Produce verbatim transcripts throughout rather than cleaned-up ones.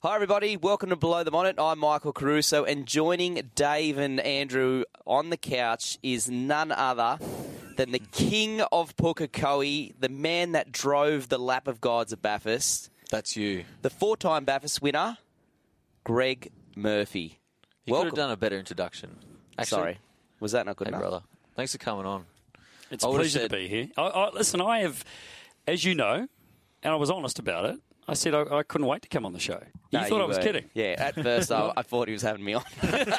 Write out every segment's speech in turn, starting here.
Hi, everybody. Welcome to Below the Bonnet. I'm Michael Caruso, and joining Dave and Andrew on the couch is none other than the king of Pukekohe, the man that drove the lap of gods at Bathurst. That's you. The four-time Bathurst winner, Greg Murphy. You Welcome. could have done a better introduction. Actually, Sorry. Was that not good hey, enough? brother. Thanks for coming on. It's I a would've pleasure said- to be here. I, I, listen, I have, as you know, and I was honest about it, I said I, I couldn't wait to come on the show. You No, thought I was were. kidding. Yeah, at first I, I thought he was having me on.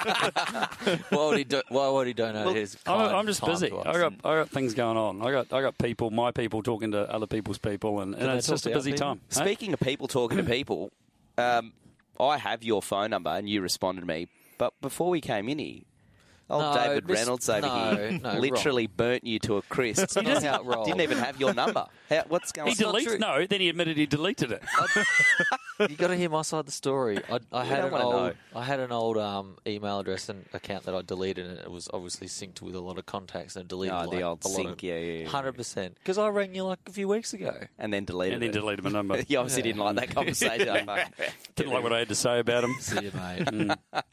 Why would he? Do, why would he donate Well, his? I'm, kind I'm just time busy. to us? I got I got things going on. I got I got people, my people talking to other people's people, and, and they it's talk just a to our busy people? time. Hey? Speaking of people talking to people, um, I have your phone number and you responded to me. But before we came in here, old No, David miss- Reynolds over no, here no, literally burnt you to a crisp. That's not how it rolls. Didn't even have your number. How, what's going He on? not deleted. true. No, then he admitted he deleted it. You got to hear my side of the story. I, I had don't an wanna old, know. I had an old um, email address and account that I deleted, and it was obviously synced with a lot of contacts, and deleted Oh, the like, old a lot sync, of, yeah, yeah, yeah. hundred percent. Because I rang you like a few weeks ago. And then deleted And then it. deleted my number. You obviously didn't like that conversation. Didn't like what I had to say about him. See you, mate.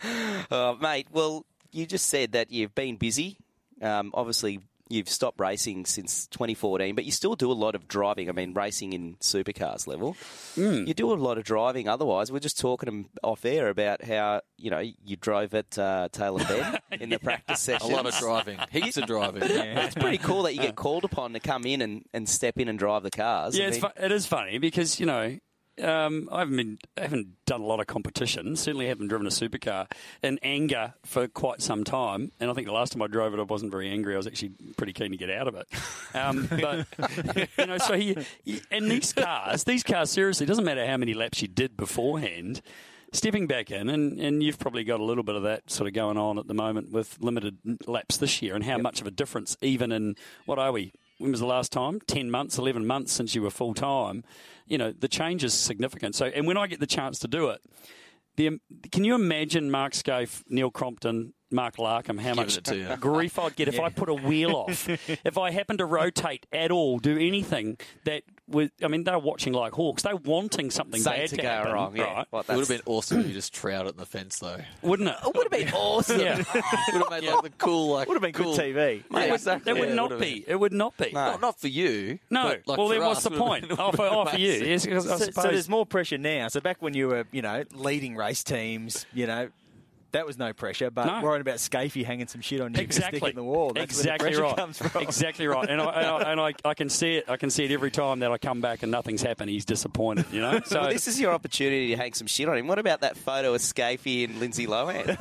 Uh, mate, well, you just said that you've been busy. Um, obviously, you've stopped racing since twenty fourteen, but you still do a lot of driving. I mean, racing in supercars level. Mm. You do a lot of driving otherwise. We're just talking off air about how, you know, you drove at uh, Taylor Ben in the practice A session. lot of driving, heaps of driving. Yeah. It's pretty cool that you get called upon to come in and, and step in and drive the cars. Yeah, I it's mean, fu- it is funny because, you know, um, I haven't been, I haven't done a lot of competition. Certainly haven't driven a supercar in anger for quite some time. And I think the last time I drove it, I wasn't very angry. I was actually pretty keen to get out of it. Um, but, you know, so he, he, and these cars, these cars, seriously, it doesn't matter how many laps you did beforehand. Stepping back in, and, and you've probably got a little bit of that sort of going on at the moment with limited laps this year and how much of a difference, even in, what are we, when was the last time? ten months, eleven months since you were full-time. You know, the change is significant. So, and when I get the chance to do it, the, can you imagine Mark Scaife, Neil Crompton, Mark Larkham, how Giving uh, it to you. much grief I'd get if I put a wheel off. If I happened to rotate at all, do anything that was, I mean, they're watching like hawks. They're wanting something Safe bad to to, go happen, wrong, yeah. right? Well, It would have that's- been awesome if you just trout it in the fence, though. Wouldn't it? It would have been awesome. Yeah. Would have made like the cool, like Would have been cool, good T V. Mate, exactly. It would Yeah, not would've be. It would not be. No. Not, not for you. No. but, like, well, then for what's us, the it would've point? been- Oh, for, oh, for you. Yes, 'cause I So, suppose. so there's more pressure now. So back when you were, you know, leading race teams, you know, that was no pressure. But No. worrying about Scafey hanging some shit on you, Exactly. stick in the wall. That's exactly where the right. pressure comes from. Exactly right. And I, and, I, and I, I can see it. I can see it every time that I come back and nothing's happened. He's disappointed. You know. So Well, this is your opportunity to hang some shit on him. What about that photo of Scafey and Lindsay Lohan?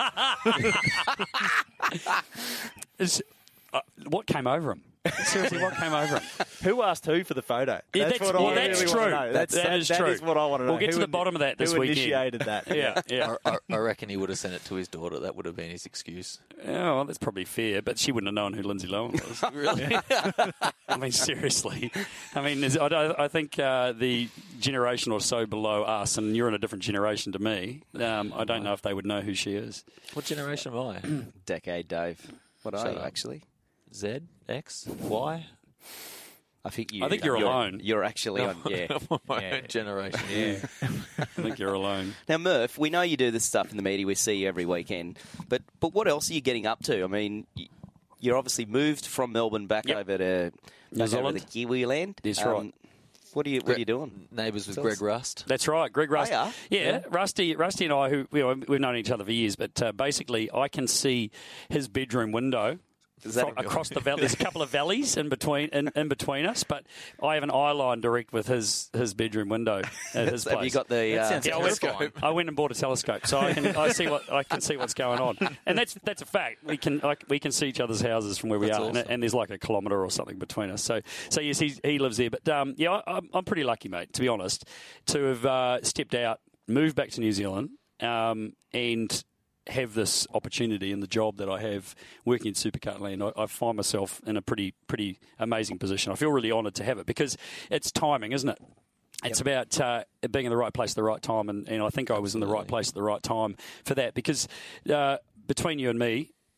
is, uh, what came over him? Seriously, what came over him? Who asked who for the photo? Yeah, That's, that's- what well, I that's really true. want to know. That's, That that, is that true. is what I want to know. We'll get Who to the in- bottom of that this who weekend. initiated that? Yeah, yeah. I, I reckon he would have sent it to his daughter. That would have been his excuse. Oh, well, that's probably fair, but she wouldn't have known who Lindsay Lohan was. Really? I mean, seriously. I mean, is- I, don't- I think uh, the generation or so below us, and you're in a different generation to me, um, I don't know if they would know who she is. What generation am I? Decade, Dave. What are Shut you, up. actually? Z? X? Y? I think you. I think you're alone. You're actually on. Yeah. My Yeah. own generation. Yeah. I think you're alone. Now, Murph, we know you do this stuff in the media. We see you every weekend. But but what else are you getting up to? I mean, y- you're obviously moved from Melbourne back Yep. over to New back over Zealand. the Kiwi land. That's Um, right. What are you What are you doing? Neighbours with Tell Greg us. Rust. That's right, Greg Rust. Oh, yeah? yeah, Rusty, Rusty and I, who you know, we've known each other for years, but uh, basically, I can see his bedroom window. Is that fro- a- across the valley? There's a couple of valleys in between in, in between us, but I have an eye line direct with his, his bedroom window at his place. Have you got the? Uh, sounds Yeah, I went, terrifying. I went and bought a telescope, so I can I see what I can see what's going on, and that's that's a fact. We can like, we can see each other's houses from where we That's are, and, awesome. and there's like a kilometre or something between us. So so yes, he he lives there, but um, yeah, I, I'm I'm pretty lucky, mate, to be honest, to have uh, stepped out, moved back to New Zealand, um, and have this opportunity in the job that I have working in Supercar Land. I, I find myself in a pretty pretty amazing position. I feel really honoured to have it because it's timing, isn't it? It's about uh, being in the right place at the right time, and, and I think I was in the right place at the right time for that because uh, between you and me,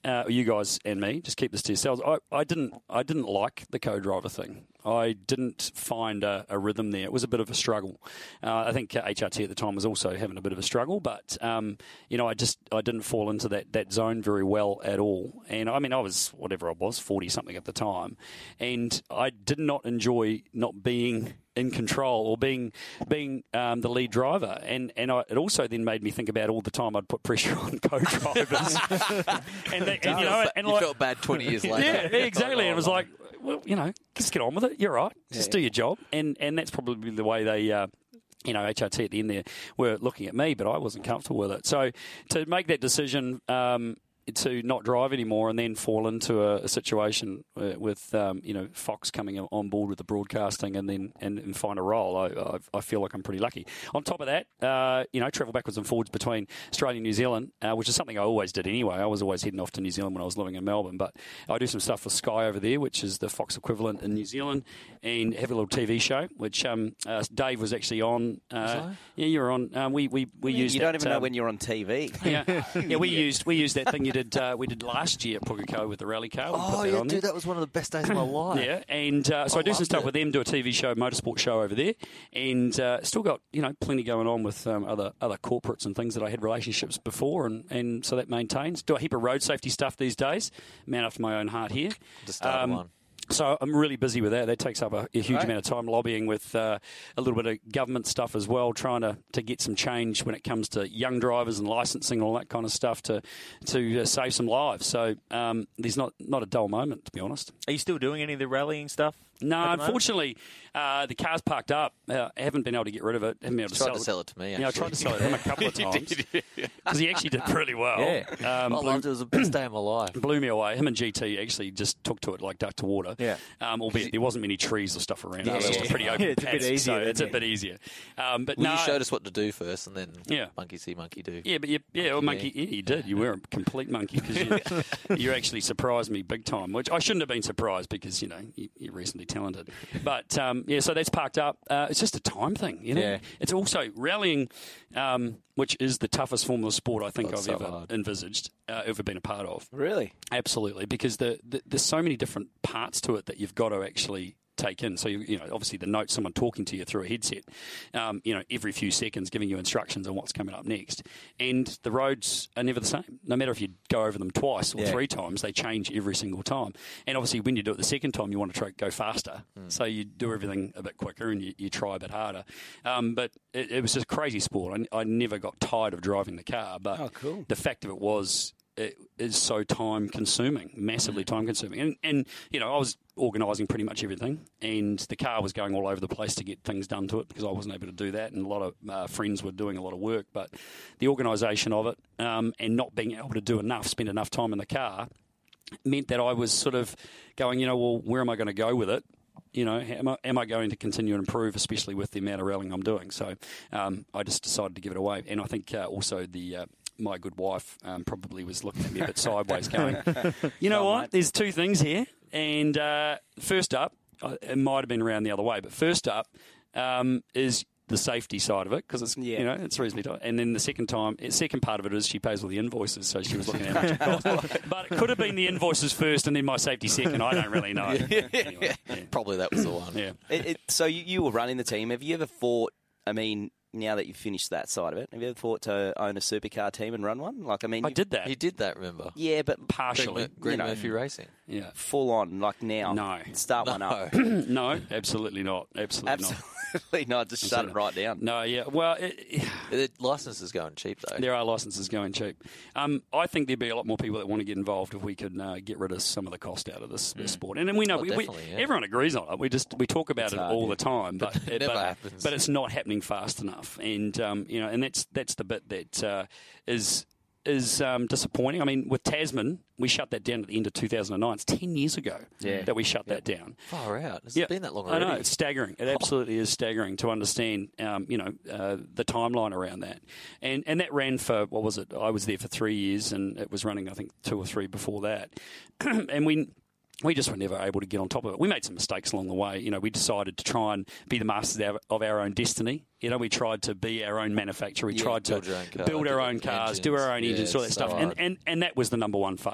uh, you guys and me, just keep this to yourselves. I, I didn't I didn't like the co-driver thing. I didn't find a, a rhythm there. It was a bit of a struggle. Uh, I think H R T at the time was also having a bit of a struggle, but um, you know, I just I didn't fall into that, that zone very well at all. And I mean, I was whatever I was, forty something at the time, and I did not enjoy not being in control or being being um, the lead driver, and and I, it also then made me think about all the time I'd put pressure on co-drivers, and, they, and you know, ba- and you like, felt bad twenty years later. yeah, exactly. And it was like, well, you know, just get on with it. You're right. Just Yeah. do your job, and and that's probably the way they. Uh, you know, H R T at the end there were looking at me, but I wasn't comfortable with it. So to make that decision um, to not drive anymore and then fall into a, a situation uh, with, um, you know, Fox coming on board with the broadcasting and then and, and find a role, I, I, I feel like I'm pretty lucky. On top of that, uh, you know, travel backwards and forwards between Australia and New Zealand, uh, which is something I always did anyway. I was always heading off to New Zealand when I was living in Melbourne, but I do some stuff for Sky over there, which is the Fox equivalent in New Zealand, and have a little T V show, which um, uh, Dave was actually on. Uh, yeah, you were on. Um, we we, we You, used you don't that, even know um, when you're on T V. Yeah, yeah. We used we used that thing you did uh, we did last year at Pukekohe with the rally car. We Oh, put that yeah, on there. dude, that was one of the best days of my life. Yeah, and uh, so I I do some loved stuff it. with them, do a T V show, motorsport show over there, and uh, still got you know plenty going on with um, other other corporates and things that I had relationships before, and, and so that maintains. Do a heap of road safety stuff these days. Man after my own heart here. Just started Um, one. So I'm really busy with that. That takes up a, a huge Right. amount of time lobbying with uh, a little bit of government stuff as well, trying to, to get some change when it comes to young drivers and licensing and all that kind of stuff to to uh, save some lives. So um, there's not, not a dull moment, to be honest. Are you still doing any of the rallying stuff? No, at the moment? unfortunately, uh, the car's parked up. Uh, I haven't been able to get rid of it. Haven't been able to Tried sell to sell it to me, Yeah, I tried to sell it to him a couple of times because he actually did really well. Yeah. Um, I blew, loved it. It was the best day of my life. blew me away. Him and G T actually just took to it like duck to water. Yeah. Um, albeit there wasn't many trees or stuff around. It was Yeah, just yeah. a pretty open Yeah, it's a bit paddock, easier, so it's isn't a it? bit easier. Um, but Well, no, you showed us what to do first, and then Yeah. monkey see, monkey do. Yeah, but you, yeah, well, monkey, yeah, you did. You were a complete monkey because you, you actually surprised me big time, which I shouldn't have been surprised because you know you, you're recently talented. But um, yeah, so that's parked up. Uh, it's just a time thing, you know. Yeah. It's also rallying, um, which is the toughest form of sport I think Oh, I've it's so ever hard. envisaged, uh, ever been a part of. Really? Absolutely, because the, the, there's so many different parts to it that you've got to actually take in. So, you, you know, obviously the note, someone talking to you through a headset, um, you know, every few seconds giving you instructions on what's coming up next. And the roads are never the same. No matter if you go over them twice or Yeah. three times, they change every single time. And obviously when you do it the second time, you want to try, go faster. So you do everything a bit quicker and you, you try a bit harder. Um, but it, it was just a crazy sport. I, I never got tired of driving the car. But Oh, cool. the fact of it was, it is so time consuming, massively time consuming. And, and you know, I was organising pretty much everything, and the car was going all over the place to get things done to it because I wasn't able to do that, and a lot of uh, friends were doing a lot of work. But the organisation of it um, and not being able to do enough, spend enough time in the car, meant that I was sort of going, you know, well, where am I going to go with it? You know, am I, am I going to continue to improve, especially with the amount of rallying I'm doing? So um, I just decided to give it away. And I think uh, also the uh, my good wife um, probably was looking at me a bit sideways going, you know what, there's two things here. And uh, first up, uh, it might have been around the other way, but first up um, is the safety side of it because it's Yeah. you know it's reasonably tight. And then the second time, the second part of it is she pays all the invoices, so she was looking at how much it costs. But it could have been the invoices first and then my safety second. I don't really know. Anyway, yeah. Probably that was the one. Yeah. It, it, so you, you were running the team. Have you ever thought, I mean, now that you've finished that side of it, have you ever thought to own a supercar team and run one? Like, I mean, I you- did that He did that, remember? Yeah, but Greg, partially. Mur- Greg you know. Murphy Racing. Yeah. full on, like now. No. Start one No. up. No, absolutely not. Absolutely, not. Absolutely not. Just shut it right down. No, yeah. Well, it, The license is going cheap, though. there are licenses going cheap. Um, I think there'd be a lot more people that want to get involved if we could uh, get rid of some of the cost out of this, this sport. And, and we know Oh, we, we, definitely, yeah. everyone agrees on it. We just we talk about It's it hard, all yeah. the time, but It never but, happens. But it's not happening fast enough. And um, you know, and that's that's the bit that uh, is. is um, disappointing. I mean, with Tasman, we shut that down at the end of two thousand nine. It's ten years ago Yeah. that we shut that down. Far out. Has Yeah, it been that long I already? know, it's staggering. It absolutely is staggering to understand, um, you know, uh, the timeline around that. And and that ran for, what was it? I was there for three years and it was running, I think, two or three before that. And we... We just were never able to get on top of it. We made some mistakes along the way. You know, we decided to try and be the masters of our, of our own destiny. You know, we tried to be our own manufacturer. We Yeah, tried to build your own car, build our do own the cars, do our own engines. engines, Yeah, all that it's stuff. so And, hard. and and that was the number one fail.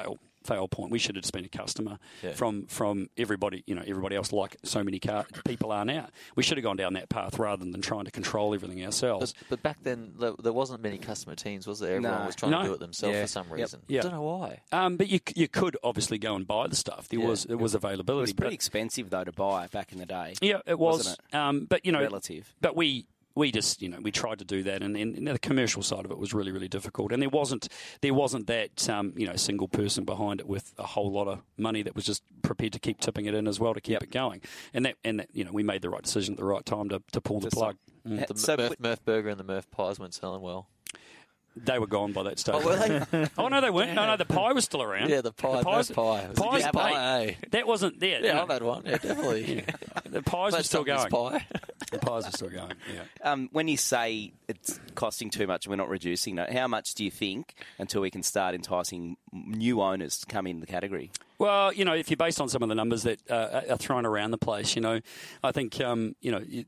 fail point. We should have just been a customer Yeah. from from everybody, you know, everybody else, like so many car, people are now. We should have gone down that path rather than trying to control everything ourselves. But, but back then, there, there wasn't many customer teams, was there? Everyone No. was trying No. to do it themselves Yeah. for some Yep. reason. Yeah. I don't know why. Um, but you you could obviously go and buy the stuff. There Yeah. was there was It availability. was pretty but- expensive, though, to buy back in the day. Yeah, it was. Wasn't Um, but you know, Relative. But we we just you know we tried to do that, and, and the commercial side of it was really really difficult. And there wasn't there wasn't that um, you know single person behind it with a whole lot of money that was just prepared to keep tipping it in as well to keep Yep. it going. And that and that you know we made the right decision at the right time to, to pull the Just plug. like- The So- Murph, Murph Burger and the Murph Pies weren't selling well. They were gone by that stage. Oh, were they? Oh no, they weren't. No, no, the pie was still around. Yeah, the pie, The pies, Murph pie. It was a pies, good pie, hey, eh? that wasn't there. you Yeah, know. I've had one. Yeah, definitely. The pies were Let's still stop going. this pie. The pies were still going. Yeah. Um, when you say it's costing too much and we're not reducing it, how much do you think until we can start enticing new owners to come in the category? Well, you know, if you're based on some of the numbers that uh, are thrown around the place, you know, I think, um, you know, you,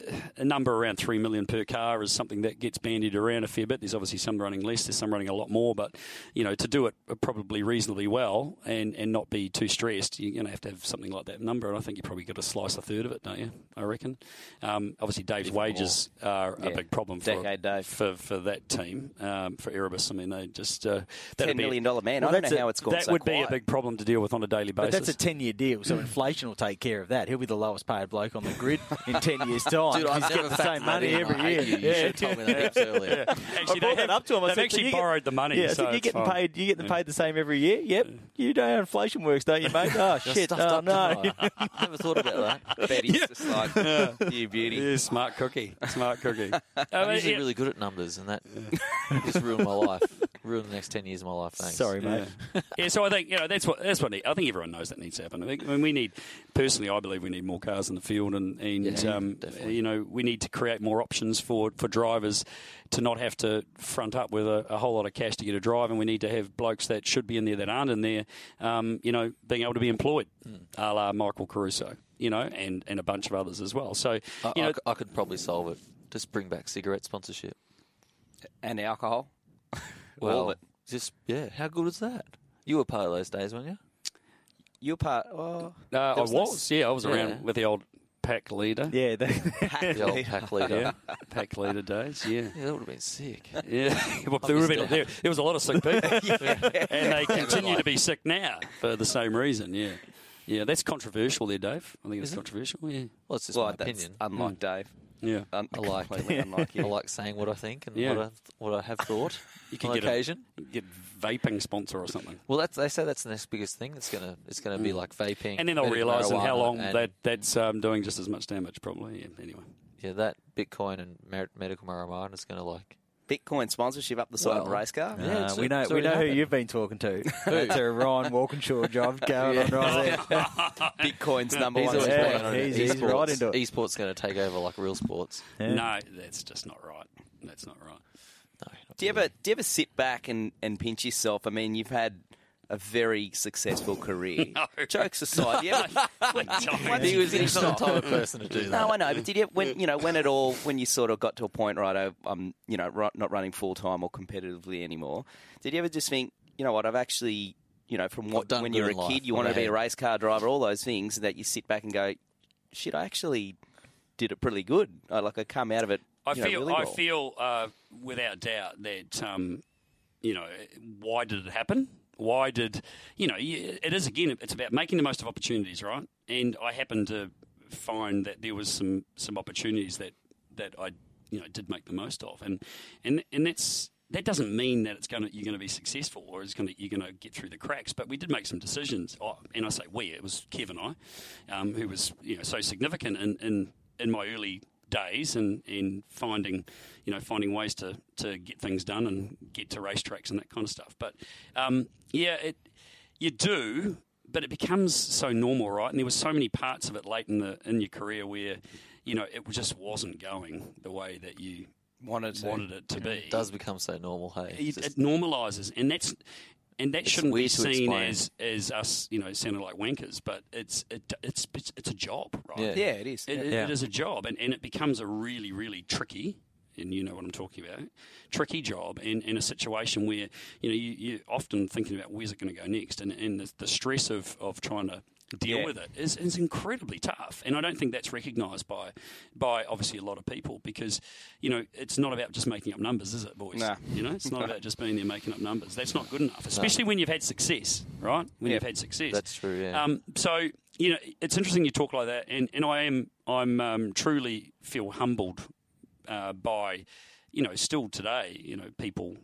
a number around three million per car is something that gets bandied around a fair bit. There's obviously some running less, there's some running a lot more, but you know, to do it probably reasonably well and, and not be too stressed, you're going to have to have something like that number. And I think you probably got to slice a third of it, don't you? I reckon. Um, obviously, Dave's Even wages are Yeah. a big problem for Decade Dave. for, for that team, um, for Erebus. I mean, they just uh, that'd Ten be- million dollar man. Well, I don't that's know a- how it's gone That so would be quiet. a big problem to deal with on a daily But basis. that's a ten-year deal, so inflation will take care of that. He'll be the lowest paid bloke on the grid in ten years' time. Dude, I've He's never getting the same factored money that in. every I year. hate you. You should have told me that heaps earlier. Actually, I brought that up to him. I They've said, actually "So you get- borrowed the money. Yeah, I so said, you're it's getting fine. paid. You're getting paid the same every year. Yep. You know how inflation works, don't you, mate? Oh You're shit! stuffed Oh up no. tonight. Never thought about that. Betty's just like, you beauty. Yeah, smart cookie. Smart cookie. Uh, I'm usually yeah. really good at numbers, and that just ruined my life. Ruined the next ten years of my life. Thanks. Sorry, mate. Yeah. Yeah, so I think you know that's what that's what need, I think everyone knows that needs to happen. I think I mean, we need personally, I believe we need more cars in the field, and and Yeah, um, definitely. you know we need to create more options for, for drivers to not have to front up with a, a whole lot of cash to get a drive, and we need to have blokes that should be in there that aren't in there, um, you know, being able to be employed, Mm. a la Michael Caruso, you know, and, and a bunch of others as well. So I, you know, I c- I could probably solve it. Just bring back cigarette sponsorship. And alcohol. Well, All of it. just yeah. How good is that? You were part of those days, weren't you? You're part. Oh, uh, I was was, this- yeah, I was around Yeah. with the old pack leader. Yeah. They, The old pack leader. Yeah, pack leader days, yeah. Yeah, that would have been sick. Yeah, well, there, would have been, there, there was a lot of sick people, and they continue like- to be sick now for the same reason. Yeah, yeah, that's controversial there, Dave. I think it's Is it? controversial. Yeah, Well, it's just well, my that's opinion. unlike Dave. yeah. Un- I like- completely unlike I you. like saying what I think and Yeah. what I what I have thought You could on get occasion. a get vaping sponsor or something, Well, that's they say that's the next biggest thing. It's gonna it's gonna be like vaping, and then they'll medical realise in how marijuana, long and, that that's um, doing just as much damage, probably. Yeah, anyway, yeah that Bitcoin and mer- medical marijuana is gonna like Bitcoin sponsorship up the side of a Well, race car. Yeah, Uh, it's- we know it's we already know who happened. you've been talking to. That's a Ryan Walkinshaw job going on right there. Bitcoin's number He's one. always Yeah, playing on he's- it. he's Esports. right into it. Esports going to take over like real sports. Yeah. no, that's just not right. That's not right. No, not Do you really. ever do you ever sit back and, and pinch yourself? I mean, you've had a very successful career. No. Jokes aside, you ever, when, once He you was finish he's not the off- type of person to do that. No, I know, but did you when you know when it all when you sort of got to a point, right? oh, I'm you know ri- not running full time or competitively anymore. Did you ever just think, you know what? I've actually you know from what done when good you're a in life. kid, you What wanted to I be a had. race car driver, all those things that you sit back and go, shit, I actually did it pretty good. I, like I come out of it. I you know, feel, really I well. feel, uh, without doubt that, um, you know, why did it happen? Why did, you know, y- it is again, it's about making the most of opportunities, right? And I happened to find that there was some some opportunities that that I, you know, did make the most of, and and and that's. That doesn't mean that it's going to, you're going to be successful or it's going to, you're going to get through the cracks. But we did make some decisions, oh, and I say we, it was Kev and I, um, who was you know so significant in, in, in my early days and, and finding you know finding ways to, to get things done and get to racetracks and that kind of stuff. But um, yeah, it you do, but it becomes so normal, right? And there were so many parts of it late in the in your career where you know it just wasn't going the way that you wanted to. wanted it to be. It does become so normal, hey? It's It, just- it normalises, and that's and that It's shouldn't be weird to seen explain. as as us, you know, sounding like wankers, but it's it, it's it's it's a job, right? Yeah. Yeah, it is. It, it- Yeah. it is a job, and, and it becomes a really really tricky and you know what I'm talking about, tricky job, and, and a situation where, you know, you, you're often thinking about where's it going to go next, and, and the, the stress of, of trying to deal Yeah. with it is, is incredibly tough. And I don't think that's recognised by by obviously a lot of people, because, you know, it's not about just making up numbers, is it, boys? Nah. You know, it's not about just being there making up numbers. That's not good enough, especially when you've had success, right? When Yeah. you've had success. That's true, yeah. Um, so, you know, it's interesting you talk like that, and, and I am, I'm um, truly feel humbled uh, by, you know, still today, you know, people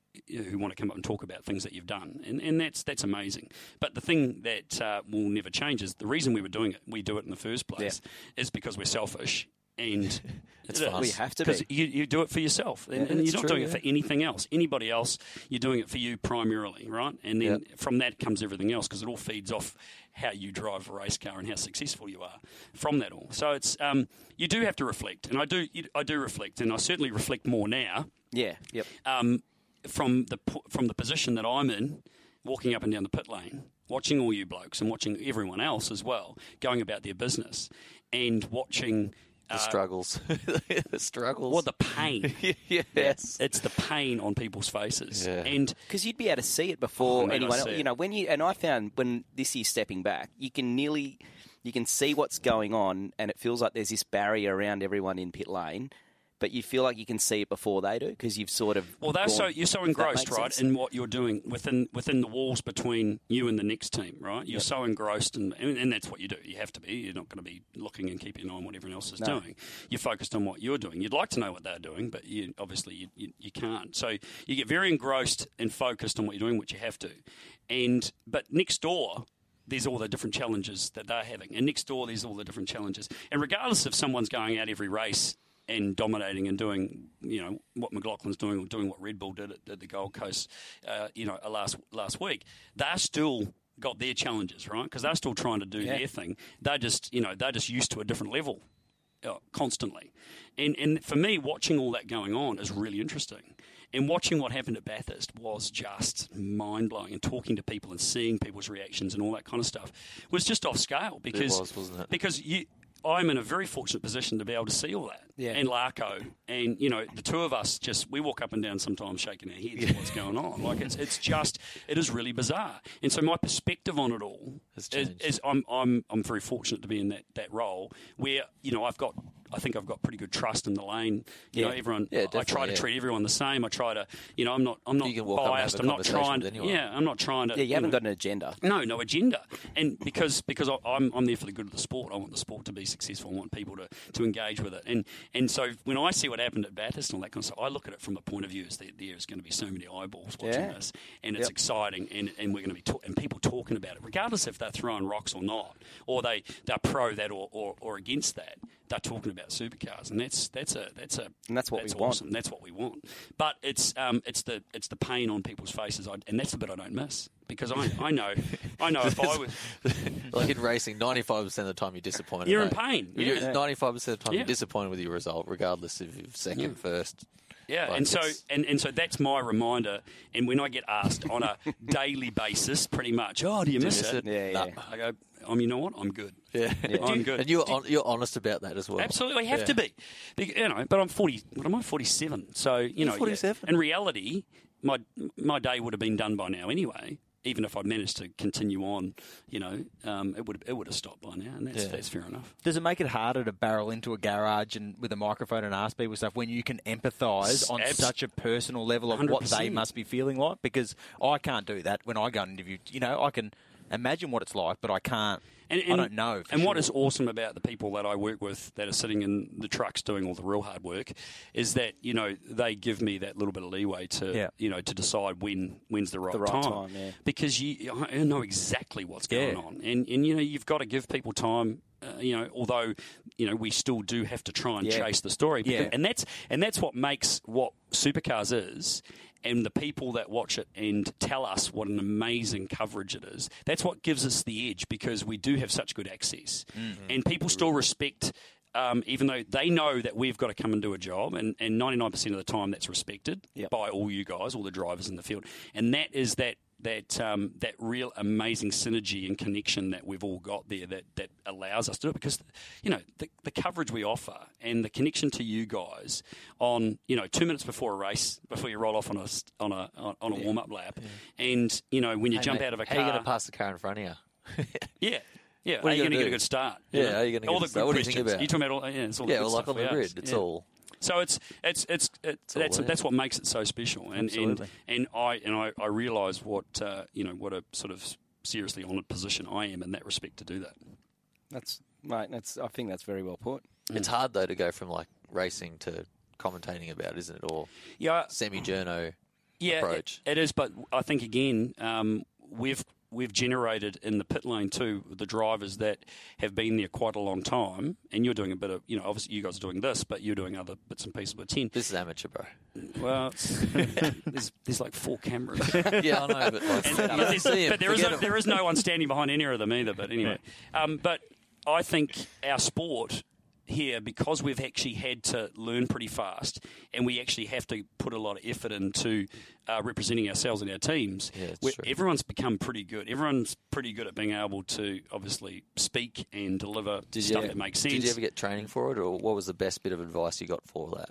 who want to come up and talk about things that you've done, and, and that's that's amazing. But the thing that uh, will never change is the reason we were doing it, we do it in the first place, is because we're selfish, and It's it fun. We have to because be. you, you do it for yourself, and, Yeah, and it's you're not true, doing it yeah. for anything else. Anybody else, you're doing it for you primarily, right? And then Yep. from that comes everything else, because it all feeds off how you drive a race car and how successful you are from that all. So it's um, you do have to reflect, and I do I do reflect, and I certainly reflect more now. Yeah, yep. Um, from the po- from the position that I'm in, walking up and down the pit lane, watching all you blokes and watching everyone else as well going about their business, and watching The uh, struggles. the struggles. well, the pain. yes. It's the pain on people's faces, Yeah. and Because you'd be able to see it Oh, before man, I anyone see else. it. You know, when you and I found when this year's stepping back, you can nearly you can see what's going on, and it feels like there's this barrier around everyone in pit lane. But you feel like you can see it before they do, because you've sort of well, they're gone- so you're so if that engrossed, makes right, sense. in what you're doing within within the walls between you and the next team, right? You're Yep. so engrossed, and, and and that's what you do. You have to be. You're not going to be looking and keeping an eye on what everyone else is No. doing. You're focused on what you're doing. You'd like to know what they're doing, but you obviously you, you, you can't. So you get very engrossed and focused on what you're doing, which you have to. And but next door, there's all the different challenges that they're having, and next door there's all the different challenges. And regardless if someone's going out every race and dominating and doing, you know, what McLaughlin's doing, or doing what Red Bull did at, at the Gold Coast, uh, you know, uh, last last week, they're still got their challenges, right? Because they're still trying to do Yeah. their thing. They're just, you know, they're just used to a different level uh, constantly. And and for me, watching all that going on is really interesting. And watching what happened at Bathurst was just mind-blowing, and talking to people and seeing people's reactions and all that kind of stuff was just off scale, because was, wasn't it? because you. I'm in a very fortunate position to be able to see all that. Yeah. And Larko, and, you know, the two of us just, we walk up and down sometimes shaking our heads at what's going on. Like, it's it's just, it is really bizarre. And so my perspective on it all Has is, changed. is I'm, I'm, I'm very fortunate to be in that, that role where, you know, I've got, I think I've got pretty good trust in the lane. You know, Yeah. everyone, Yeah, I try definitely, to yeah. treat everyone the same. I try to, you know, I'm not, I'm not You can walk up and have biased. a I'm not conversation trying with to, anyone. yeah, I'm not trying to. Yeah, you haven't know, got an agenda. no, no agenda. And because because I, I'm I'm there for the good of the sport. I want the sport to be successful. I want people to, to engage with it. And and so when I see what happened at Bathurst and all that kind of stuff, I look at it from the point of view is that there is going to be so many eyeballs watching Yeah. this, and it's Yep. exciting, and, and we're going to be ta- and people talking about it, regardless if they're throwing rocks or not, or they they're pro that or, or, or against that. They're talking about supercars, and that's that's a that's a And that's what we awesome. want. That's what we want. But it's um it's the it's the pain on people's faces, I, and that's the bit I don't miss, because I I know I know if I was Like in racing, ninety-five percent of the time you're disappointed. You're in eh? pain, You're- yeah. ninety-five percent of the time Yeah. you're disappointed with your result, regardless if you're second, Yeah. first. Yeah, Like, and so it's- and, and so that's my reminder. And when I get asked on a daily basis, pretty much, oh, do you miss miss it? it? Yeah, Nah. yeah. I go, um, you know what? I'm good. Yeah. I'm good. And you're, on, you're honest about that as well. Absolutely, have Yeah. to be. Be- You know, but I'm forty. What am I? Forty-seven. So you know, yeah, forty-seven? in reality, my my day would have been done by now anyway. Even if I'd managed to continue on, you know, um, it would it would have stopped by now, and that's Yeah. that's fair enough. Does it make it harder to barrel into a garage and with a microphone and ask people stuff when you can empathise on Abs- such a personal level of one hundred what they percent. must be feeling like? Because I can't do that when I go and interview. You know, I can imagine what it's like, but I can't. And, I don't know. for And what sure. is awesome about the people that I work with that are sitting in the trucks doing all the real hard work is that, you know, they give me that little bit of leeway to, Yeah. you know, to decide when when's the right, The right time. time, yeah. Because you I know exactly what's going Yeah. on. And, and, you know, you've got to give people time. Uh, you know, although you know we still do have to try and Yeah. chase the story, Yeah. and that's and that's what makes what Supercars is, and the people that watch it and tell us what an amazing coverage it is. That's what gives us the edge, because we do have such good access, and people still respect. Um, even though they know that we've got to come and do a job, and, and ninety-nine percent of the time that's respected Yep. by all you guys, all the drivers in the field, and that is that that um, that real amazing synergy and connection that we've all got there that, that allows us to do it. Because, you know, the, the coverage we offer and the connection to you guys on, you know, two minutes before a race, before you roll off on a on a on a Yeah. warm up lap, yeah. and you know when you Hey, jump mate, out of a how car, are you going to pass the car in front of you? yeah. Yeah, What are are you you going to gonna get a do? good start? Yeah, You know? how are you gonna get all a the good start? good What do you think questions. about? You talking about all, yeah, it's all the Yeah, good well, like stuff on the we grid, ask. it's Yeah. all. So it's it's it's, it's all that's there. that's what makes it so special, and and, Absolutely. and I and I, I realise what uh, you know what a sort of seriously honoured position I am in that respect to do that. That's mate. That's I think that's very well put. It's hard though to go from like racing to commentating about, isn't it? Or Yeah, semi-journo yeah, approach. It, it is, but I think again um, we've we've generated in the pit lane too the drivers that have been there quite a long time, and you're doing a bit of you know obviously you guys are doing this, but you're doing other bits and pieces with ten. This is amateur, bro. Well, it's, there's there's like four cameras. Yeah, I know, but like, And, you but, don't there's- see 'em, but there is forget no, 'em. there is no one standing behind any of them either. But anyway, um, but I think our sport here, because we've actually had to learn pretty fast, and we actually have to put a lot of effort into uh, representing ourselves and our teams. Yeah, it's where true. everyone's become pretty good. Everyone's pretty good at being able to obviously speak and deliver Did stuff you, that makes sense. Did you ever get training for it, or what was the best bit of advice you got for that?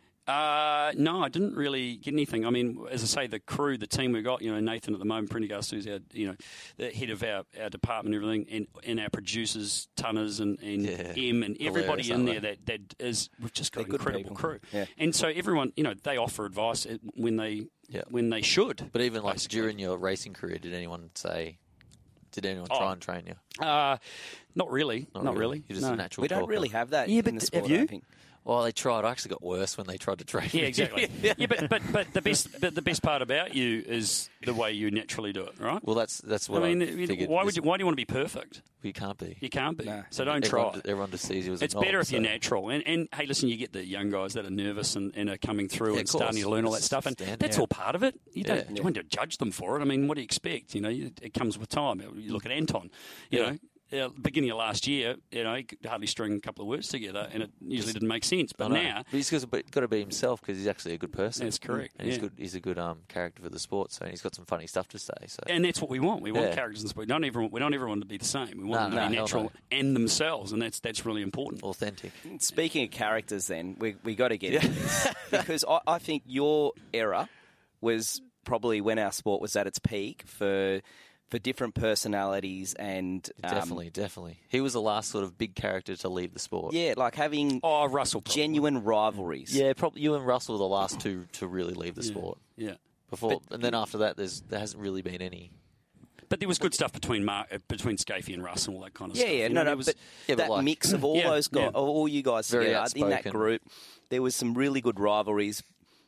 Uh, no, I didn't really get anything. I mean, as I say, the crew, the team we got, you know, Nathan at the moment, Prendergast, who's our, you know, the head of our, our department and everything, and, and our producers, Tunners and, and Yeah. M, and everybody Hilarious, in aren't there they? that, that is, we've just got They're an good incredible people. crew. Yeah. And so everyone, you know, they offer advice when they, Yeah. when they should. But even like basically. during your racing career, did anyone say, did anyone Oh. try and train you? Uh, not really. Not, really. You're just no. a natural We don't talker. really have that Yeah, in but the have sport. I you? don't think. Well, they tried. I actually got worse when they tried to train Yeah, me. exactly. yeah, but, but but the best but the best part about you is the way you naturally do it, right? Well, that's that's what I I, mean, you- figured. why would This- you? Why do you want to be perfect? You can't be. You can't be. No. So don't everyone, try. Everyone just sees you as It's a knob, better if you're so- natural. And, and hey, listen, you get the young guys that are nervous and, and are coming through Yeah, and of course. starting to learn all that That's stuff, and standard. that's Yeah. all part of it. You don't Yeah. you want to judge them for it. I mean, what do you expect? You know, you- it comes with time. You look at Anton. You Yeah. know. Uh, beginning of last year, you know, he could hardly string a couple of words together, and it usually didn't make sense. I But know. now, But he's got to be himself because he's actually a good person. That's correct, And he's yeah. good. He's a good um, character for the sport. So and he's got some funny stuff to say. So and that's what we want. We want Yeah. characters in sport. We don't everyone. We don't everyone to be the same. We want No, them to no, be hell natural no. and themselves, and that's that's really important. authentic. Speaking of characters, then we we got to get into this because I, I think your era was probably when our sport was at its peak for for different personalities and um, Definitely, definitely. He was the last sort of big character to leave the sport. yeah, like having Oh, Russell, probably. genuine rivalries. Yeah, probably you and Russell were the last two to really leave the Yeah. sport. Yeah. Before and then after that, there's there hasn't really been any. But there was good stuff between Mark, uh, between Scafie and Russ and all that kind of Yeah, stuff. yeah, You no, know, no, there was, but Yeah, but that like- mix of all Yeah, those guys, yeah. all you guys Very together in that outspoken. group, there was some really good rivalries.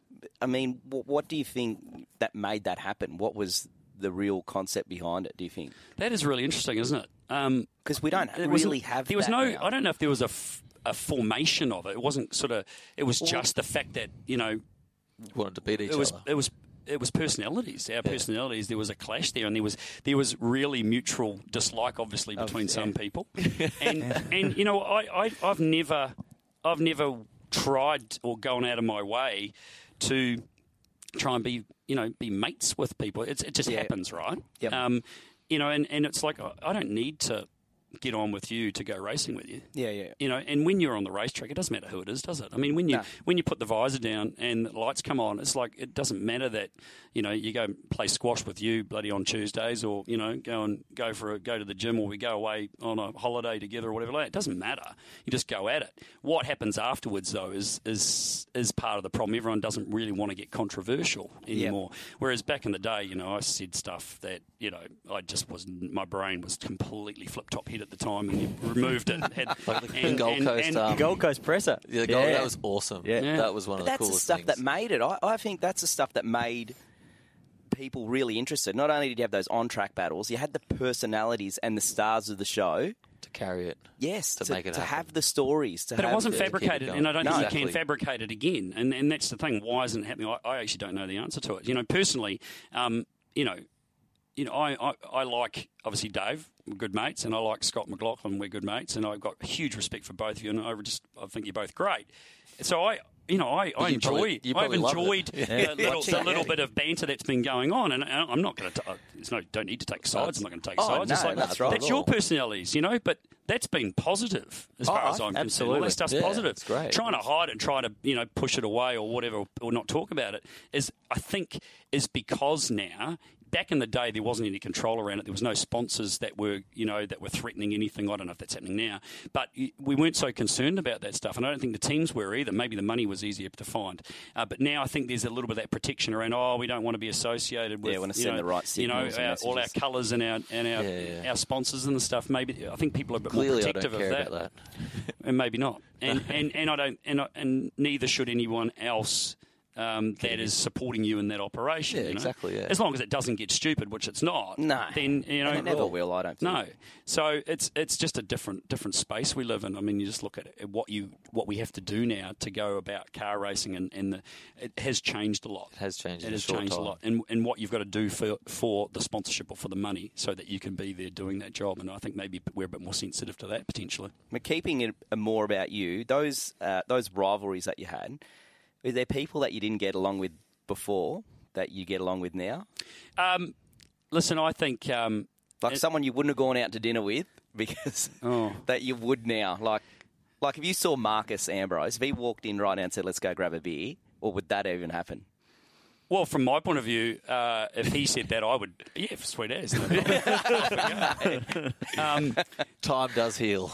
I mean, what, what do you think that made that happen? What was the real concept behind it? Do you think? that is really interesting, isn't it? Um, Because we don't there wasn't- really have. There was that no. now. I don't know if there was a, f- a formation of it. It wasn't sort of. It was just the fact that you know Wanted to beat each it was other. it was it was personalities. Our personalities. There was a clash there, and there was there was really mutual dislike, obviously, between yeah. some people. and and you know, I, I I've never I've never tried or gone out of my way to try and be you know be mates with people. It's, it just Yeah. happens, right? Yep. Um, you know, and, and it's like I- I don't need to get on with you to go racing with you. Yeah, yeah. You know, and when you're on the racetrack, it doesn't matter who it is, does it? I mean, when you No. when you put the visor down and the lights come on, it's like it doesn't matter that you know you go play squash with you bloody on Tuesdays, or you know go and go for a go to the gym, or we go away on a holiday together, or whatever. Like that. It doesn't matter. You just go at it. What happens afterwards, though, is is is part of the problem. Everyone doesn't really want to get controversial anymore. Whereas back in the day, you know, I said stuff that you know I just was my brain was completely flip top head at the time, and you removed it. Had, Like the and- Gold and- Coast, and- um, Gold Coast presser. Yeah, the goal, that was awesome. Yeah. Yeah. That was one But of the that's the coolest stuff things. that made it. I, I think that's the stuff that made people really interested. Not only did you have those on-track battles, you had the personalities and the stars of the show. to carry it. Yes, To to, make it to happen. have the stories. To But it have wasn't Yeah, keep it fabricated, going. and I don't No, think you exactly. can fabricate it again. And and that's the thing. Why isn't it happening? I, I actually don't know the answer to it. You know, personally, um, you know, you know, I, I, I like obviously Dave, we're good mates, and I like Scott McLaughlin, we're good mates, and I've got huge respect for both of you, and I just I think you're both great. So I you know, I, I you enjoy, probably- you I've probably loved enjoyed it. the, Yeah. little, Watching the it, little yeah. bit of banter that's been going on, and I- I'm not going to. There's no, don't need to take sides. I'm not going to take Oh, sides. It's no, like, that's right. That's your personalities, you know. But that's been positive as far Oh, as I'm concerned. All absolutely. that stuff's Yeah, positive. it's great. Trying to hide and try to, you know, push it away or whatever, or not talk about it is, I think, is because now. Back in the day, there wasn't any control around it. There was no sponsors that were, you know, that were threatening anything. I don't know if that's happening now, but we weren't so concerned about that stuff, and I don't think the teams were either. Maybe the money was easier to find, uh, but now I think there's a little bit of that protection around. Oh, we don't want to be associated with, Yeah, want to you send know, the right you know, signals and our, all our messages. colours and our and our, Yeah, yeah. our sponsors and the stuff. Maybe I think people are a bit Clearly, more I protective don't care of that, about that. and maybe not. And and, and I don't, and, I, and neither should anyone else. Um, that is supporting you in that operation. Yeah, you know? exactly, yeah. As long as it doesn't get stupid, which it's not. No. Then you know And it never well, will, I don't think. No. So it's it's just a different different space we live in. I mean, you just look at it, what you what we have to do now to go about car racing, and, and the, it has changed a lot. It has changed It in a has short changed time. a lot, and and what you've got to do for for the sponsorship or for the money, so that you can be there doing that job. And I think maybe we're a bit more sensitive to that potentially. But keeping it more about you, those uh, those rivalries that you had, were there people that you didn't get along with before that you get along with now? Um, listen, I think. Um, Like It- someone you wouldn't have gone out to dinner with because Oh. that you would now. Like, like if you saw Marcus Ambrose, if he walked in right now and said, "Let's go grab a beer," or would that even happen? Well, from my point of view, uh, if he said that, I would, yeah, sweet as. um, Time does heal.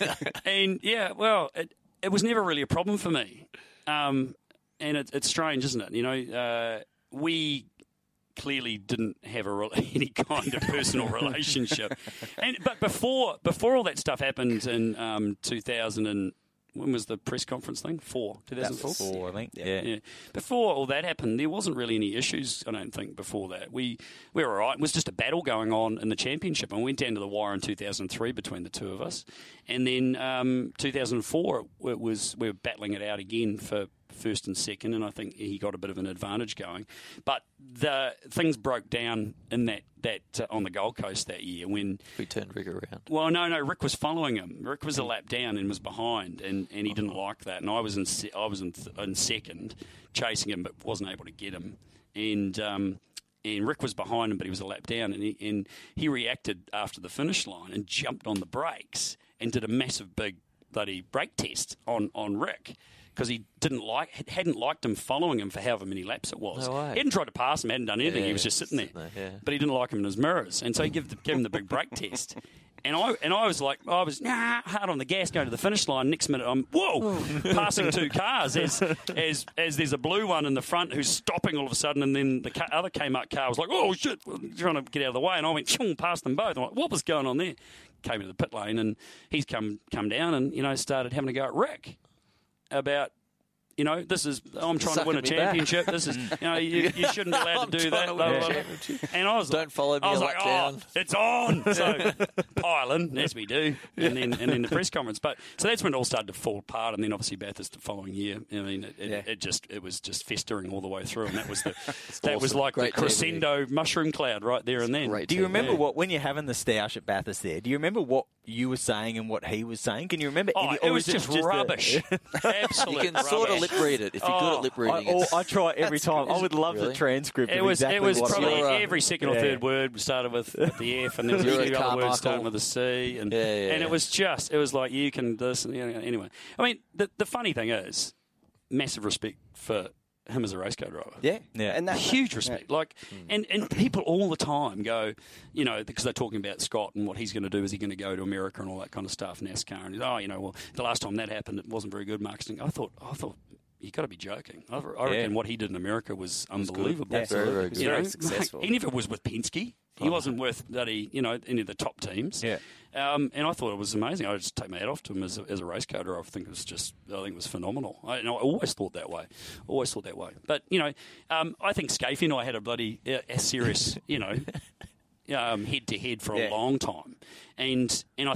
and yeah, well, it, it was never really a problem for me. Um, and it, it's strange, isn't it? You know, uh, we clearly didn't have a re- any kind of personal relationship. And but before before all that stuff happened in um, two thousand and when was the press conference thing? Four, two thousand four. Four, I think. Yeah. Yeah. Before all that happened, there wasn't really any issues, I don't think, before that. We we were all right. It was just a battle going on in the championship. And we went down to the wire in two thousand three between the two of us. And then um, two thousand four, it was we were battling it out again for first and second, and I think he got a bit of an advantage going. But the things broke down in that, that uh, on the Gold Coast that year when... We turned Rick around. Well, no, no. Rick was following him. Rick was a lap down and was behind, and, and he didn't like that. And I was in se- I was in, th- in second, chasing him, but wasn't able to get him. And um, and Rick was behind him, but he was a lap down, and he, and he reacted after the finish line and jumped on the brakes and did a massive big bloody brake test on on Rick. Because he didn't like, hadn't liked him following him for however many laps it was. No way. He hadn't tried to pass him, hadn't done anything. Yeah, he was just sitting there. sitting there, yeah. But he didn't like him in his mirrors, and so he gave, the, gave him the big brake test. And I and I was like, I was nah, hard on the gas, going to the finish line. Next minute, I'm whoa, passing two cars as as as there's a blue one in the front who's stopping all of a sudden, and then the car, other Kmart car was like, oh shit, trying to get out of the way, and I went chung, past them both. I'm like, what was going on there? Came into the pit lane, and he's come come down, and you know started having a go at Rick about. You know, this is, I'm trying to win a Sucking me back. championship. This is, you know, you, you shouldn't be allowed to do that. trying to Blah, win a blah, blah. championship. And I was Don't like, follow me I was a like, lap oh, down. it's on. So piling, as we do, and then and then the press conference. But so that's when it all started to fall apart. And then obviously Bathurst the following year. I mean, it, it, Yeah. it just it was just festering all the way through, and that was the that was awesome. like Great the T V. crescendo mushroom cloud right there and then. great Do you T V. remember Yeah. what when you're having the stoush at Bathurst there? Do you remember what you were saying and what he was saying? Can you remember? Oh, any, it or was is just, a- rubbish. Absolute You can rubbish. sort of lip read it. If you're good Oh, at lip I, reading, oh, it's, I try every That's time. good. I would love the Really? transcript. It of was exactly it was what probably You're, uh, every second or yeah. third word started with, with the F, and there was You're a a few other words Carmichael. starting with a C, and Yeah, yeah, and yeah. it was just it was like you can this and you know, anyway. I mean, the the funny thing is, massive respect for him as a race car driver. Yeah, Yeah. and that Huge respect. Like, Hmm. and, and people all the time go, you know, because they're talking about Scott and what he's going to do. Is he going to go to America and all that kind of stuff, NASCAR? And he's, oh, you know, well, the last time that happened, it wasn't very good marketing. I thought, I thought, you got to be joking. I, I reckon what he did in America was unbelievable. Yeah, very, very good. You Very know, successful. He never was with Penske. He wasn't with bloody, you know, any of the top teams. Yeah. Um, and I thought it was amazing. I just take my hat off to him as a, as a race car driver. I think it was just, I think it was phenomenal. I, and I always thought that way. Always thought that way. But you know, um, I think Scafie and I had a bloody uh, a serious, you know, um, head to head for a Yeah. long time, and and I think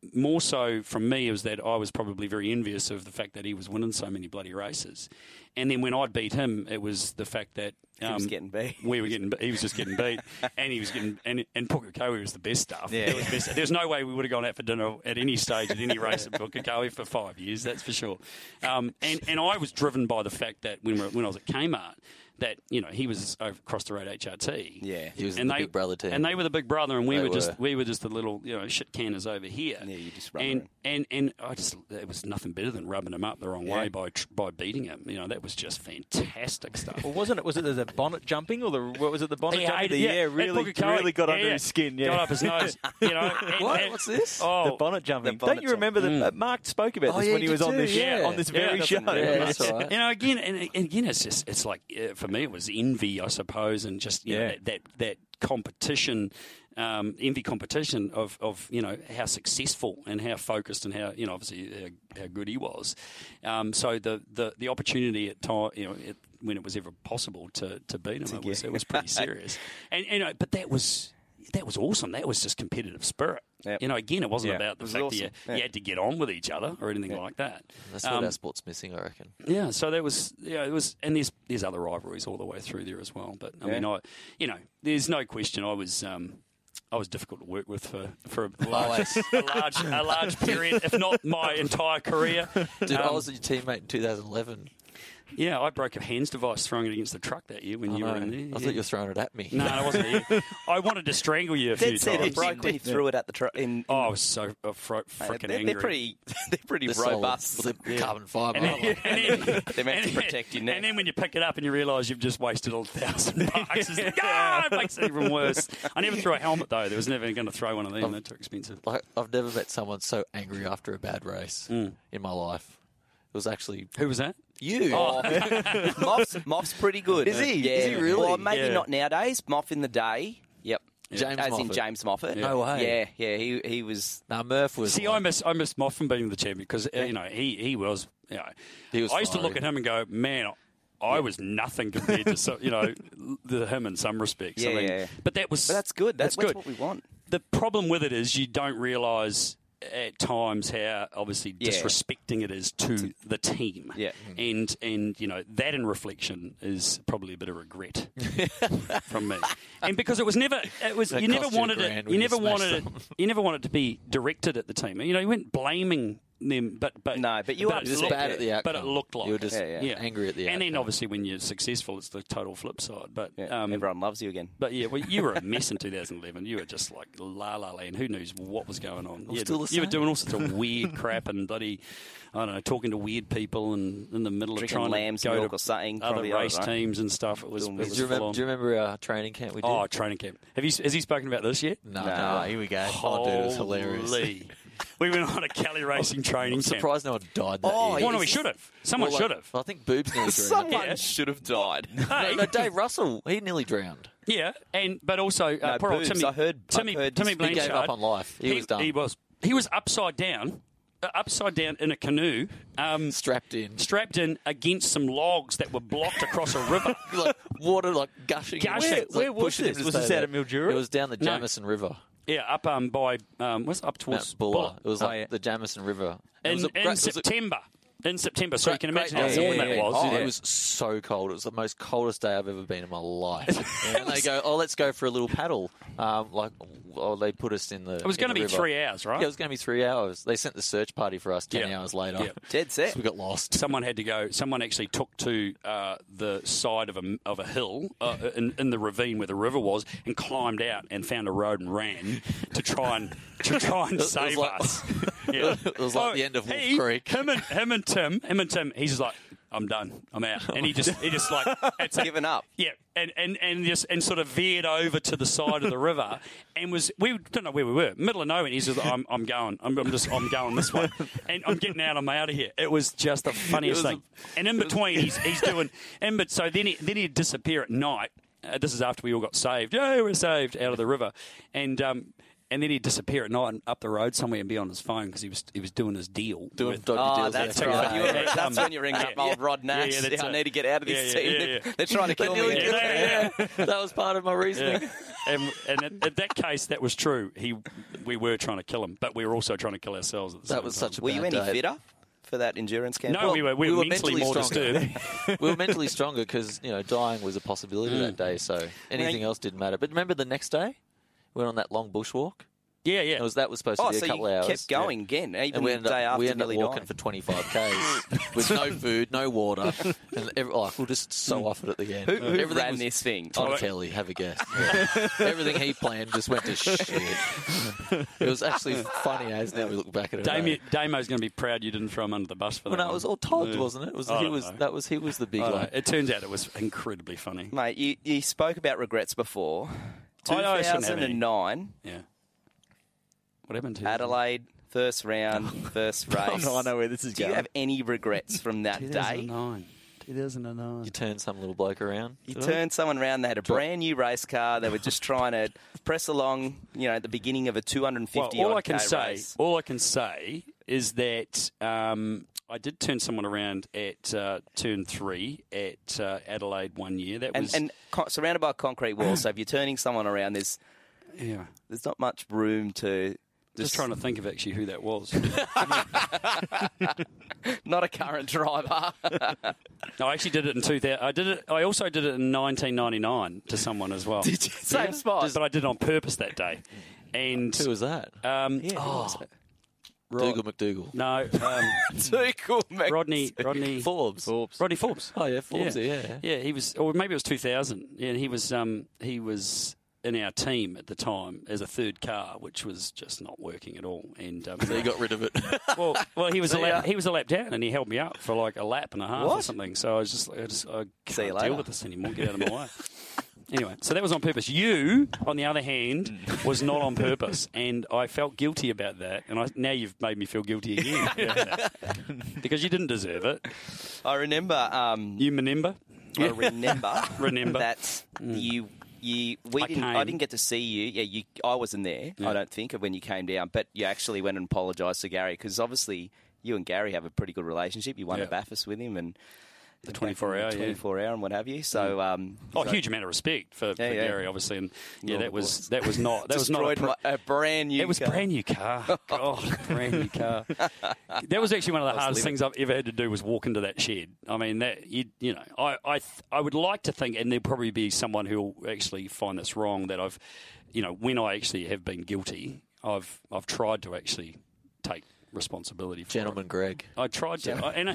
more so from me was that I was probably very envious of the fact that he was winning so many bloody races. And then when I'd beat him, it was the fact that um, he was getting beat. We were getting, he was just getting beat, and he was getting, and, and Pukekohe was the best stuff. Yeah. It was best. There's no way we would have gone out for dinner at any stage at any race at Pukekohe for five years. That's for sure. Um, and and I was driven by the fact that when we were, when I was at Kmart, that you know he was over across the road H R T. Yeah, he was in and the they, big brother team, and they were the big brother, and we They were, were. just we were just the little you know shit canners over here. Yeah, you just rub and it and and I just it was nothing better than rubbing him up the wrong Yeah. way by tr- by beating him. You know that was just fantastic stuff. Well, wasn't it? Was it the bonnet jumping or the what was it? The bonnet He jumping? hated- The, yeah, yeah, at really, Pukekohe. really got Yeah, under yeah. his skin. Yeah, Got up his nose. You know and- What? and- What's this? Oh, the bonnet jumping. the bonnet Don't you remember that jumping. uh, Mark spoke about Oh, this yeah, when he he was did on this too, yeah. on this Yeah, very it show? doesn't really Yeah, matter. that's all right. You know, again, and and again, it's just it's like uh, for me, it was envy, I suppose, and just you know, Yeah. that, that that competition, um, envy competition of, of you know how successful and how focused and how you know obviously how, how good he was. Um, so the, the, the opportunity at time, you know, it, when it was ever possible to, to beat him, it was get- it was pretty serious. And you know, but that was that was awesome. That was just competitive spirit. Yep. You know, again, it wasn't Yeah. about the It was fact awesome. that you, Yeah. you had to get on with each other or anything like that. That's what Um, our sport's missing, I reckon. yeah, so there was, yeah, it was, and there's there's other rivalries all the way through there as well. But I Yeah. mean, I, you know, there's no question I was, um, I was difficult to work with for for a large, a large, a large period, if not my entire career. Dude, I Um, was your teammate in two thousand eleven. Yeah, I broke a hands device throwing it against the truck that year when I you know. were in there. I yeah. thought you were throwing it at me. No, I wasn't here. I wanted to strangle you a few Dead set times. it broke when you threw it at the truck. In, Oh, I was so uh, fro- freaking they're, angry. they're pretty, they're pretty They're solid. robust. Well, they're carbon fibre. And then, aren't they? and then, They're meant to and protect your neck. And then when you pick it up and you realise you've just wasted a thousand bucks, it's like, ah, it makes it even worse. I never threw a helmet though. There was never going to throw one of them. They're too expensive. Like, I've never met someone so angry after a bad race Mm. in my life. It was actually Who was that? you. Oh, Moff's, Moff's pretty good. Is he? Yeah. Is he really? Well, maybe Yeah. not nowadays. Moff in the day. Yep. James As in Moffat. James Moffat. No way. Yeah, yeah. He he was. Nah, Murph was. See, like, I miss I miss Moff from being the champion because uh, you know he he was. You know, He was I used to fiery. look at him and go, man. I was nothing compared to so- you know the, him in some respects. I Yeah, mean, yeah, yeah. but that was But that's good. That's, that's that's good. what we want. The problem with it is you don't realise at times how obviously Yeah. disrespecting it is to the team. Yeah. And and you know that in reflection is probably a bit of regret from me. And because it was never it was That you never cost you a wanted grand it when you you never smashed wanted it them. you never wanted it to be directed at the team. You know, you weren't blaming them but but No, but you it are just looked- bad at the outcome. But it looked like You were just Yeah, yeah. angry at the and then outcome. obviously when you're successful it's the total flip side. But Yeah. um, Everyone loves you again. but yeah, well, you were a mess in two thousand eleven. You were just like la la land. Who knows what was going on? You, had- still the you were same. doing all sorts of weird crap and bloody, I don't know, talking to weird people and in the middle Drinking of trying lamb's to go milk to or something. other probably, I don't race know. teams and stuff. It was, Doing it was do, you full remember, on. do you remember our training camp we did? Oh, training camp. Have you? Has he spoken about this yet? no, No. no, here we go. Oh, dude, it was hilarious. Holy. We went on a Cali racing training I'm camp. surprised no one died that Oh, year. Well, no, we should have. Someone Well, like, should have. I think Boobs nearly drowned. Someone Yeah. should have died. No, no, Dave Russell, he nearly drowned. Yeah, and but also uh, No, poor old Boobs, Timmy. I heard- I've Timmy, heard Timmy this- He Blanchard. gave up on life. He, was done. He was. He was upside down, uh, upside down in a canoe, um, strapped in. strapped in against some logs that were blocked across a river. like water like gushing. Gushing. Where, Where- where was pushing him this? to Was stay this out there. of Mildura? It was down the No. Jamison River. Yeah, up um by um what's up towards Mount Buller. Buller. It was Oh, like yeah. the Jamison River. It in, was a in great- it was a September. In September, so you great- can imagine great how day. warm Yeah, that yeah, was. yeah. yeah. It was so cold. It was the most coldest day I've ever been in my life. And they go, oh, let's go for a little paddle. Um, like, oh, they put us in the. It was going to be three hours, right? Yeah, it was going to be three hours. They sent the search party for us ten Yeah. hours later. Yeah. Dead set. So we got lost. Someone had to go. Someone actually took to uh, the side of a of a hill uh, in, in the ravine where the river was, and climbed out and found a road and ran to try and to try and was save like- us. Yeah. It was like the end of Wolf he- Creek. Him and him and Tim, him and Tim. He's just like, I'm done. I'm out. And he just he just like it's a- Given up. Yeah, and, and, and just and sort of veered over to the side of the river, and was we don't know where we were, middle of nowhere. And he's just, I'm I'm going, I'm, I'm just I'm going this way, and I'm getting out. I'm out of here. It was just the funniest It was thing. And in between, he's he's doing, and but so then he then he'd disappear at night. Uh, this is after we all got saved. Yeah, we're saved out of the river, and um. And then he'd disappear at night and up the road somewhere and be on his phone because he was he was doing his deal. Doing with- dodgy Oh, deals. that's yeah. right. You were- Yeah. that's when you ring up Yeah. old Rod Yeah, Nash. yeah, Yeah, that's I it. need to get out of this Yeah, team. yeah, They're, yeah. they're trying to They kill nearly me. did Yeah, it, yeah. That was part of my reasoning. and, and in, in that case, that was true. He, we were trying to kill him, but we were also trying to kill ourselves at the That same was time. such a Were you bad any day. fitter for that endurance camp? No, we were, we we were were mentally, mentally more stronger. disturbed. We were mentally stronger because, you know, dying was a possibility that day, so anything Well, else didn't matter. But remember the next day? We went on that long bushwalk? Yeah, yeah. It was, that was supposed to Oh, be so a couple you of hours. kept going again, even And we the ended day up, after we ended up nearly walking dying. for twenty-five kays with no food, no water. And every, like, we're just so off it at the end. Who, who Everything ran was- this thing? Tom Kelly, have a guess. Yeah. Everything he planned just went to shit. It was actually funny as now we look back at it. Damo, Damo's going to be proud you didn't throw him under the bus for Well, that no, it one. was all Todd, Yeah. wasn't it? it was, I he don't was know. that was he was the big I don't know. one. It turns out it was incredibly funny. Mate, you, you spoke about regrets before. I know I shouldn't have any. two thousand nine, Yeah. What happened to you? Adelaide, first round, first race. Oh, I know where this is Do going. you have any regrets from that day? two thousand nine. two thousand nine. You turned some little bloke around. You did I? turned someone around, they had a brand new race car, they were just trying to press along, you know, at the beginning of a two hundred fifty Well, all odd I can K say, race. all I can say is that um, I did turn someone around at uh, turn three at uh, Adelaide one year. That And, was and con- surrounded by a concrete wall, so if you're turning someone around, there's yeah. there's not much room to... Just trying to think of actually who that was. Not a current driver. No, I actually did it in two thousand. I did it. I also did it in nineteen ninety-nine to someone as well. Same spot. But I did it on purpose that day. And Who was that? um, Oh, Rod- Dougal McDougal. no, um, too cool, mate. Rodney, Rodney Forbes. Forbes. Rodney Forbes. Oh yeah, Forbes. Yeah, yeah. Yeah, he was, or maybe it was two thousand. Yeah, and he was, um, he was in our team at the time as a third car, which was just not working at all. And um, So you got rid of it. well, well, he was a See lap, ya. he was a lap down, and he held me up for like a lap and a half or What? something. So I was just, I just, I See you can't later. deal with this anymore. Get out of my way. Anyway, so that was on purpose. You, on the other hand, was not on purpose, and I felt guilty about that. And I, now you've made me feel guilty again because you didn't deserve it. I remember... Um, You remember? I remember, Remember. that you you we I didn't I came. didn't get to see you. Yeah, you I wasn't there. I don't think when you came down, but you actually went and apologised to Gary because obviously you and Gary have a pretty good relationship. You won Yeah. a Bathurst with him and The twenty-four hour, yeah. twenty-four hour and what have you. So um, Oh, so huge amount of respect for, for Yeah, yeah. Gary, obviously, and yeah, No, that of was course. that was not that was not a, destroyed pr- my, a brand new. it was car. brand new car. God, brand new car. That was actually one of the was hardest living. things I've ever had to do was walk into that shed. I mean, that you you know, I I th- I would like to think, and there'll probably be someone who'll actually find this wrong that I've, you know, when I actually have been guilty, I've I've tried to actually take responsibility for Gentleman it. Greg. I tried to, I, and,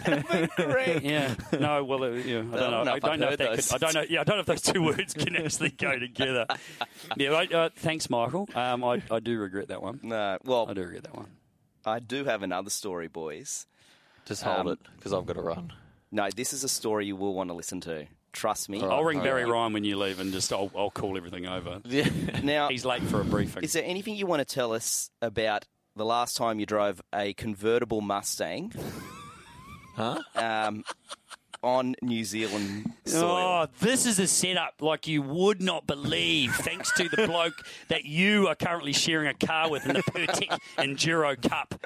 and yeah, no, well, uh, yeah, I don't know. know I if don't I've know if heard that those. could, I don't know. Yeah, I don't know if those two words can actually go together. Yeah, I, uh, thanks, Michael. Um, I, I do regret that one. No, well, I do regret that one. I do have another story, boys. Just hold Um, it because I've got to run. No, this is a story you will want to listen to. Trust me. All I'll ring all Barry right. Ryan when you leave, and just I'll, I'll call everything over. Yeah. Now, He's late for a briefing. is there anything you want to tell us about the last time you drove a convertible Mustang Huh? um, on New Zealand soil? Oh, this is a setup like you would not believe, thanks to the bloke that you are currently sharing a car with in the Pertec Enduro Cup.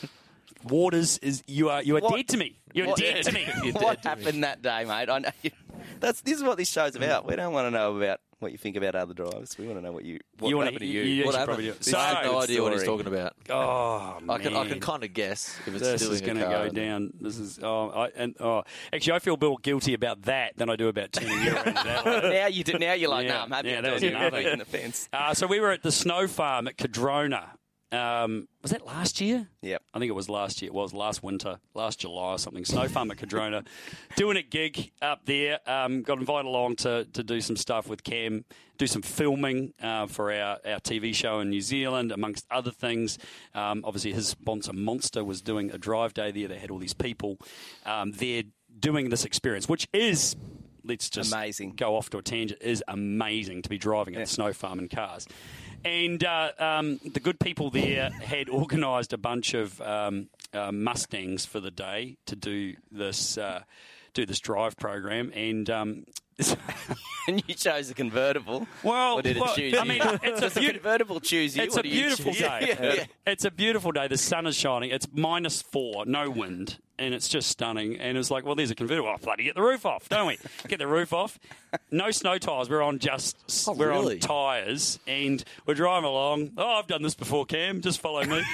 Waters is you are you are What- dead to me. You're what- dead to me. You're What dead to me. happened that day, mate? I know you, that's this is what this show's about. We don't want to know about what you think about other drivers. We want to know what you what You wanna- happened to you. you- What should happened? probably do it. I have no So- idea what he's story. talking about. Oh man, I can I can kind of guess if it's this stealing is going a to car. go down. This is oh, I, and oh, actually, I feel more guilty about that than I do about turning you around. That way. now you do, now you're like, Yeah. no, I'm happy Yeah, to that do was it. nothing. in the fence. Uh, so we were at the snow farm at Cadrona. Um, was that last year? Yep. I think it was last year. It was last winter, last July or something. Snow farm at Cadrona. Doing a gig up there. Um, got invited along to, to do some stuff with Cam, do some filming uh, for our, our T V show in New Zealand, amongst other things. Um, obviously, his sponsor Monster was doing a drive day there. They had all these people um, there doing this experience, which is, let's just Amazing. go off to a tangent, is amazing to be driving at Yeah. the snow farm in cars. And uh, um, the good people there had organised a bunch of um, uh, Mustangs for the day to do this uh, do this drive program, and um, And you chose a convertible. well, Or did it well, choose I you? mean, it's a Does the beautiful. convertible choose you? It's or a do you beautiful choose- day. Yeah, yeah. It's a beautiful day. The sun is shining. It's minus four, no wind, and it's just stunning. And it's like, well, there's a convertible. Oh, bloody get the roof off, don't we? Get the roof off. No snow tyres. We're on just Oh, we're really? on tyres, and we're driving along. Oh, I've done this before, Cam. Just follow me.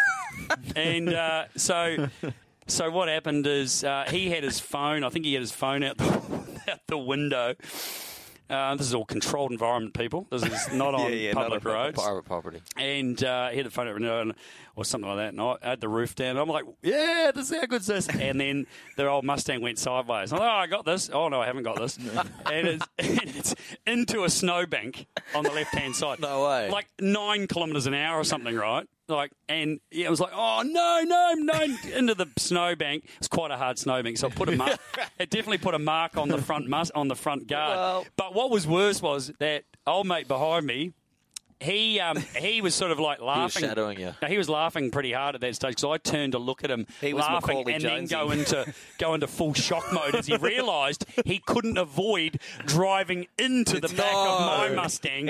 and uh, so. So what happened is uh, he had his phone. I think he had his phone out the, out the window. Uh, this is all controlled environment, people. This is not on Yeah, yeah, not public on roads. Private property. And uh, he had the phone out the window and- or something like that. And I had the roof down. And I'm like, yeah, this is how good's this. And then the old Mustang went sideways. I'm like, oh, I got this. Oh, no, I haven't got this. and, it's, and it's into a snowbank on the left-hand side. No way. Like nine kilometres an hour or something, right? Like, and yeah, it was like, oh, no, no, no, into the snowbank. It's quite a hard snowbank, so it put a mark. It definitely put a mark on the front mus- on the front guard. Well- But what was worse was that old mate behind me, he um, he was sort of like laughing. shadowing you. No, he was laughing pretty hard at that stage because I turned to look at him He was laughing Macaulay and Jonesy. then go into go into full shock mode as he realised he couldn't avoid driving into the back of my Mustang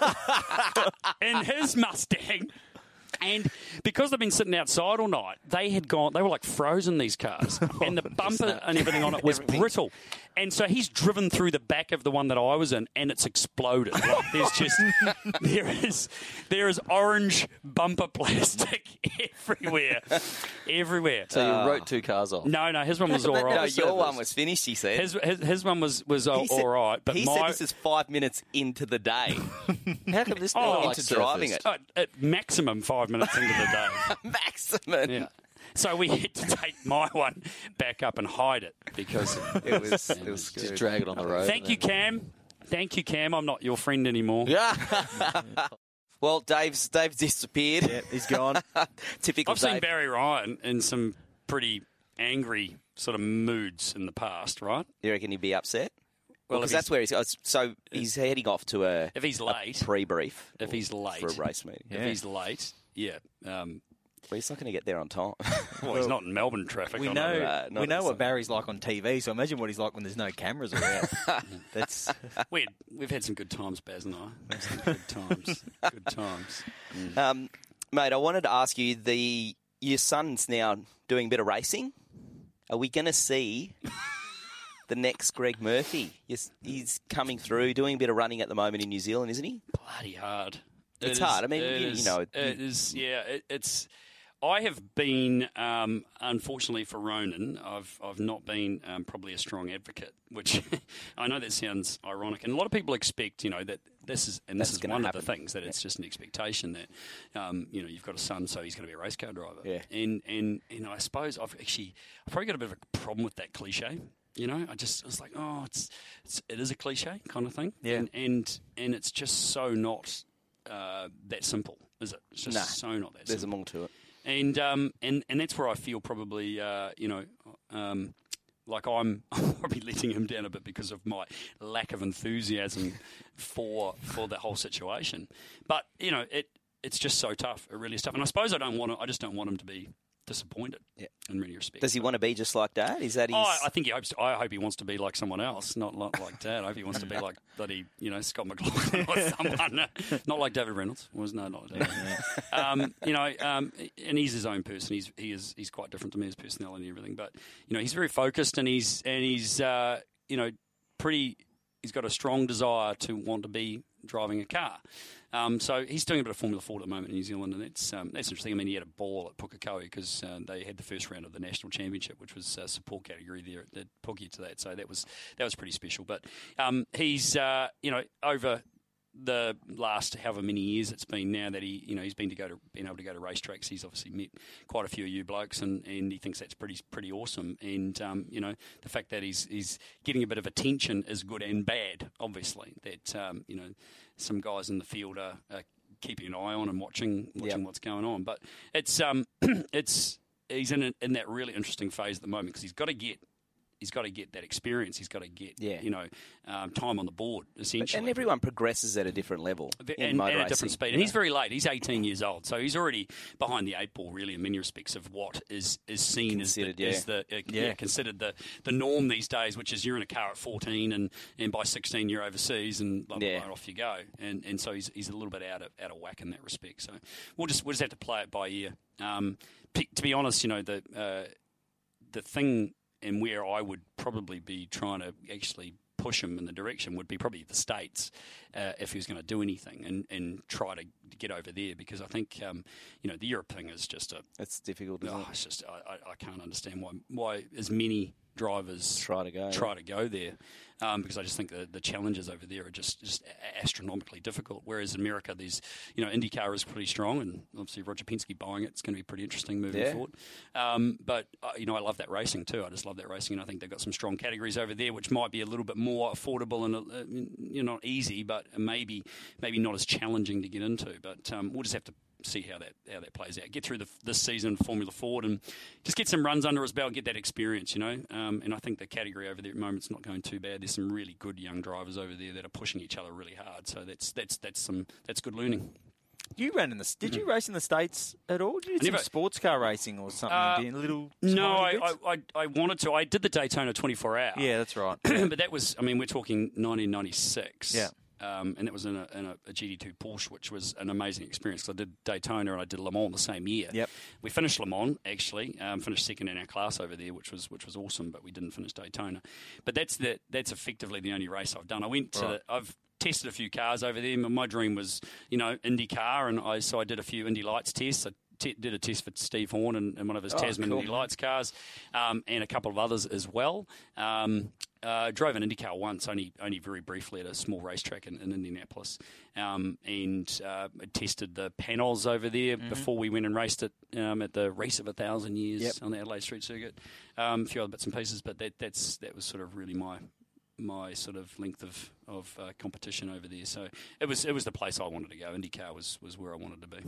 in his Mustang. And because they've been sitting outside all night, they had gone, they were like frozen, these cars. And the bumper and everything on it was brittle. And so he's driven through the back of the one that I was in, and it's exploded. Like, there's just, there is, there is orange bumper plastic everywhere. Everywhere. So you wrote two cars off. No, no, his one was all No, right. your one was finished, he said. His, his, his one was, was all, He said- all right. But he my, said this is five minutes into the day. How come this Oh, not like into driving surfaced? uh, at maximum five minutes into the day. Maximum. Yeah. So we had to take my one back up and hide it because. It was, it was Just good. drag it on the road. Thank and you, then- Cam. Thank you, Cam. I'm not your friend anymore. Yeah. Well, Dave's Dave's disappeared. Yeah, he's gone. Typical I've seen Dave. Barry Ryan in some pretty angry sort of moods in the past, right? You reckon he'd be upset? Well, Well, if because that's he's- where he's. uh, So he's heading off to a, If he's late, pre-brief. if he's late, for a race meeting. if he's late, yeah. Um, Well, he's not going to get there on time. well, he's not in Melbourne traffic. We I know, Uh, not we know at what some- Barry's like on T V, so imagine what he's like when there's no cameras around. That's We we've had some good times, Baz and I. Some good times. Good times. um, mate, I wanted to ask you, the your son's now doing a bit of racing. Are we going to see the next Greg Murphy? Yes, he's coming through, doing a bit of running at the moment in New Zealand, isn't he? Bloody hard. It's It hard. I mean, it you- you is- know, it you- is. Yeah, it, it's. I have been, um, unfortunately for Ronan, I've I've not been um, probably a strong advocate, which I know that sounds ironic, and a lot of people expect, you know, that this is and this That's is gonna one of happen. the things that it's just an expectation that, um, you know, you've got a son, so he's going to be a race car driver. Yeah. And and you know, I suppose I've actually I've probably got a bit of a problem with that cliche. You know, I just I was like, oh, it's, it's it is a cliche kind of thing. Yeah. And and, and it's just so not uh, that simple, is it? It's just Nah, so not that There's simple. more to it. And um and, and that's where I feel probably uh, you know um like I'm, I'm probably letting him down a bit because of my lack of enthusiasm for for the whole situation. But you know it it's just so tough. It really is tough. And I suppose I don't want to, I just don't want him to be disappointed. Yeah. In many respects. Does he want to be just like Dad? Is that his... Oh, I- I think he hopes. To, I hope he wants to be like someone else, not like, like Dad. I hope he wants to be like bloody, you know, Scott McLaughlin or someone. Not like David Reynolds. Was no, not David. um, you know, um, and he's his own person. He's he is he's quite different to me, his personality and everything. But you know, he's very focused, and he's and he's uh, you know pretty. He's got a strong desire to want to be driving a car. Um, so he's doing a bit of Formula Ford at the moment in New Zealand, and that's um, that's interesting. I mean, he had a ball at Pukekohe because uh, they had the first round of the national championship, which was uh, support category there at Puke to that. So that was that was pretty special. But um, he's uh, you know over the last however many years it's been now that he you know he's been to go to been able to go to racetracks. He's obviously met quite a few of you blokes, and, and he thinks that's pretty pretty awesome. And um, you know the fact that he's he's getting a bit of attention is good and bad. Obviously, that um, you know some guys in the field are, are keeping an eye on and watching watching Yep. what's going on. But it's um it's he's in a, in that really interesting phase at the moment because he's got to get he's got to get that experience. He's got to get Yeah. you know um, time on the board essentially. And everyone progresses at a different level in and, motor and a racing, different speed. you And know. he's very late. He's eighteen years old, so he's already behind the eight ball, really, in many respects of what is, is seen as the, Considered, yeah. as the uh, yeah. Yeah. considered the, the norm these days, which is you're in a car at fourteen, and, and by sixteen you're overseas, and blah, blah, Yeah. blah, off you go. And and so he's he's a little bit out of out of whack in that respect. So we'll just we'll just have to play it by ear. Um, p- to be honest, you know the uh, the thing and where I would probably be trying to actually push him in the direction would be probably the States uh, if he was going to do anything and, and try to get over there, because I think um, you know the Europe thing is just a It's difficult, isn't oh, it? it's just I, I- I can't understand why why as many drivers Try to go. try to go there um, because I just think the, the challenges over there are just, just astronomically difficult. Whereas in America, there's you know IndyCar is pretty strong, and obviously Roger Penske buying it, it's going to be pretty interesting moving Yeah. forward. Um, but uh, you know I love that racing too. I just love that racing, and I think they've got some strong categories over there, which might be a little bit more affordable and uh, you know not easy, but maybe maybe not as challenging to get into. But um, we'll just have to see how that how that plays out. Get through the, this season Formula Ford and just get some runs under his belt, get that experience, you know. Um, and I think the category over there at the moment is not going too bad. There's some really good young drivers over there that are pushing each other really hard. So that's that's that's some that's good learning. You ran in the. Did you race in the States at all? Did you do I never- some sports car racing or something? Uh, Did you- little. No, I, tiny bits? I, I I wanted to. I did the Daytona twenty-four hour. Yeah, that's right. but that was, I mean, we're talking nineteen ninety-six. Yeah. Um, and that was in a, in a, a G T two Porsche, which was an amazing experience. 'Cause I did Daytona and I did Le Mans the same year. Yep. We finished Le Mans actually, um, finished second in our class over there, which was which was awesome. But we didn't finish Daytona. But that's the that's effectively the only race I've done. I went to Right. the, I've tested a few cars over there. My dream was you know IndyCar, and I so I did a few Indy Lights tests. I T- did a test for Steve Horn and, and one of his Oh, Tasman cool. Indy Lights cars, um, and a couple of others as well. Um, uh, drove an IndyCar once, only only very briefly at a small racetrack in, in Indianapolis, um, and uh, tested the panels over there Mm-hmm. before we went and raced it um, at the Race of a Thousand Years Yep. on the Adelaide Street Circuit. Um, a few other bits and pieces, but that that's that was sort of really my my sort of length of of uh, competition over there. So it was it was the place I wanted to go. IndyCar was was where I wanted to be.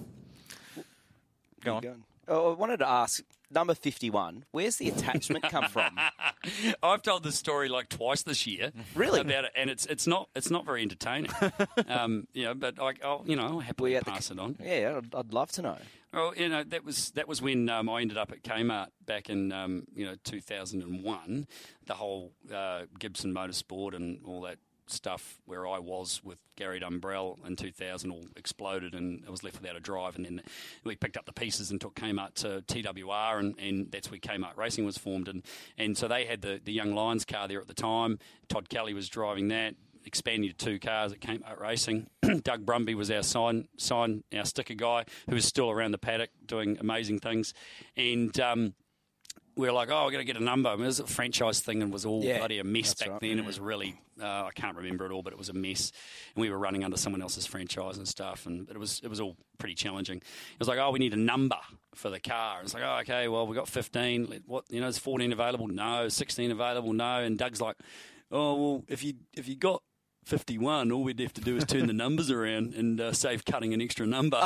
Go on. Go on. Oh, I wanted to ask, number fifty-one, where's the attachment come from? I've told this story like twice this year. Really? About it, and it's it's not it's not very entertaining. um, you know, but I, I'll you know I'll happily We at the- pass it on. Yeah, I'd, I'd love to know. Well, you know that was that was when um, I ended up at Kmart back in um, you know two thousand one. The whole uh, Gibson Motorsport and all that stuff where I was with Gary Dumbrell in two thousand all exploded, and I was left without a drive. And then we picked up the pieces and took Kmart to T W R, and, and that's where Kmart Racing was formed. And, and so they had the, the Young Lions car there at the time. Todd Kelly was driving that, expanding to two cars at Kmart Racing. Doug Brumby was our sign, sign, our sticker guy, who was still around the paddock doing amazing things. And um, we were like, oh, we're going to get a number. I mean, it was a franchise thing and was all Yeah, bloody a mess that's back right. then. It was really, uh, I can't remember it all, but it was a mess. And we were running under someone else's franchise and stuff, and it was it was all pretty challenging. It was like, oh, we need a number for the car. It's like, oh, okay, well, we got fifteen. Let- What, you know, is fourteen available? No. sixteen available? No. And Doug's like, oh, well, if you if you got fifty-one, all we'd have to do is turn the numbers around and uh, save cutting an extra number.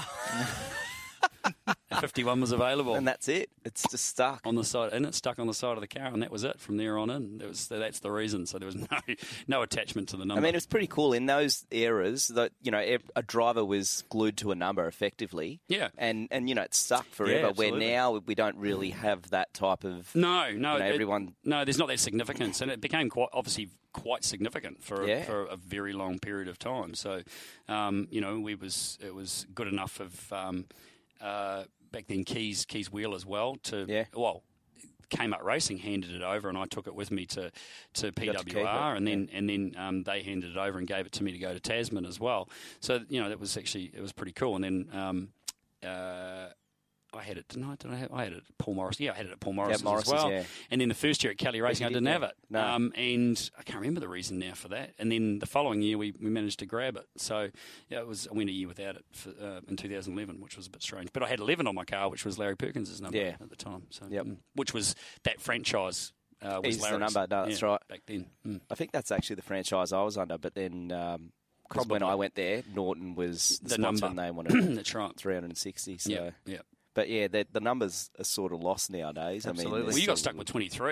And fifty-one was available And that's it. It's just stuck. on the side, and it stuck on the side of the car, and that was it. From there on in, it was that's the reason. So there was no no attachment to the number. I mean, it was pretty cool in those eras that, you know, ev- a driver was glued to a number effectively. Yeah. And, and you know, it stuck forever, where absolutely. now we don't really have that type of... no, no, you know, it- everyone- no. There's not that significance, and it became quite obviously quite significant for Yeah. for a very long period of time. So, um, you know, we was it was good enough of um, uh, back then Keys Keys Wheel as well to Yeah. well. Kmart Racing handed it over, and I took it with me to, to P got to W R, keep it, and then and then um, they handed it over and gave it to me to go to Tasman as well. So you know that was actually it was pretty cool. And then um, uh, I had it, didn't I? Did I, have, I had it at Paul Morris. Yeah, I had it at Paul Morris Morris's, as well. yeah. And then the first year at Kelly Racing, I you didn't did, have yeah. it. No. Um, and I can't remember the reason now for that. And then the following year, we, we managed to grab it. So yeah, it was I went a year without it for, uh, in two thousand eleven, which was a bit strange. But I had eleven on my car, which was Larry Perkins' number Yeah. at the time. So Yep. mm, which was that franchise. Uh, was Is the Larry's. number, no, that's Yeah, right. Back then. Mm. I think that's actually the franchise I was under, but then... Um, because when Probably. I went there, Norton was the, The sponsor number. and they wanted That's right. three hundred sixty. So. Yeah, yeah. But yeah, the, the numbers are sort of lost nowadays. I mean, Absolutely. Well, there's you got still- stuck with twenty-three.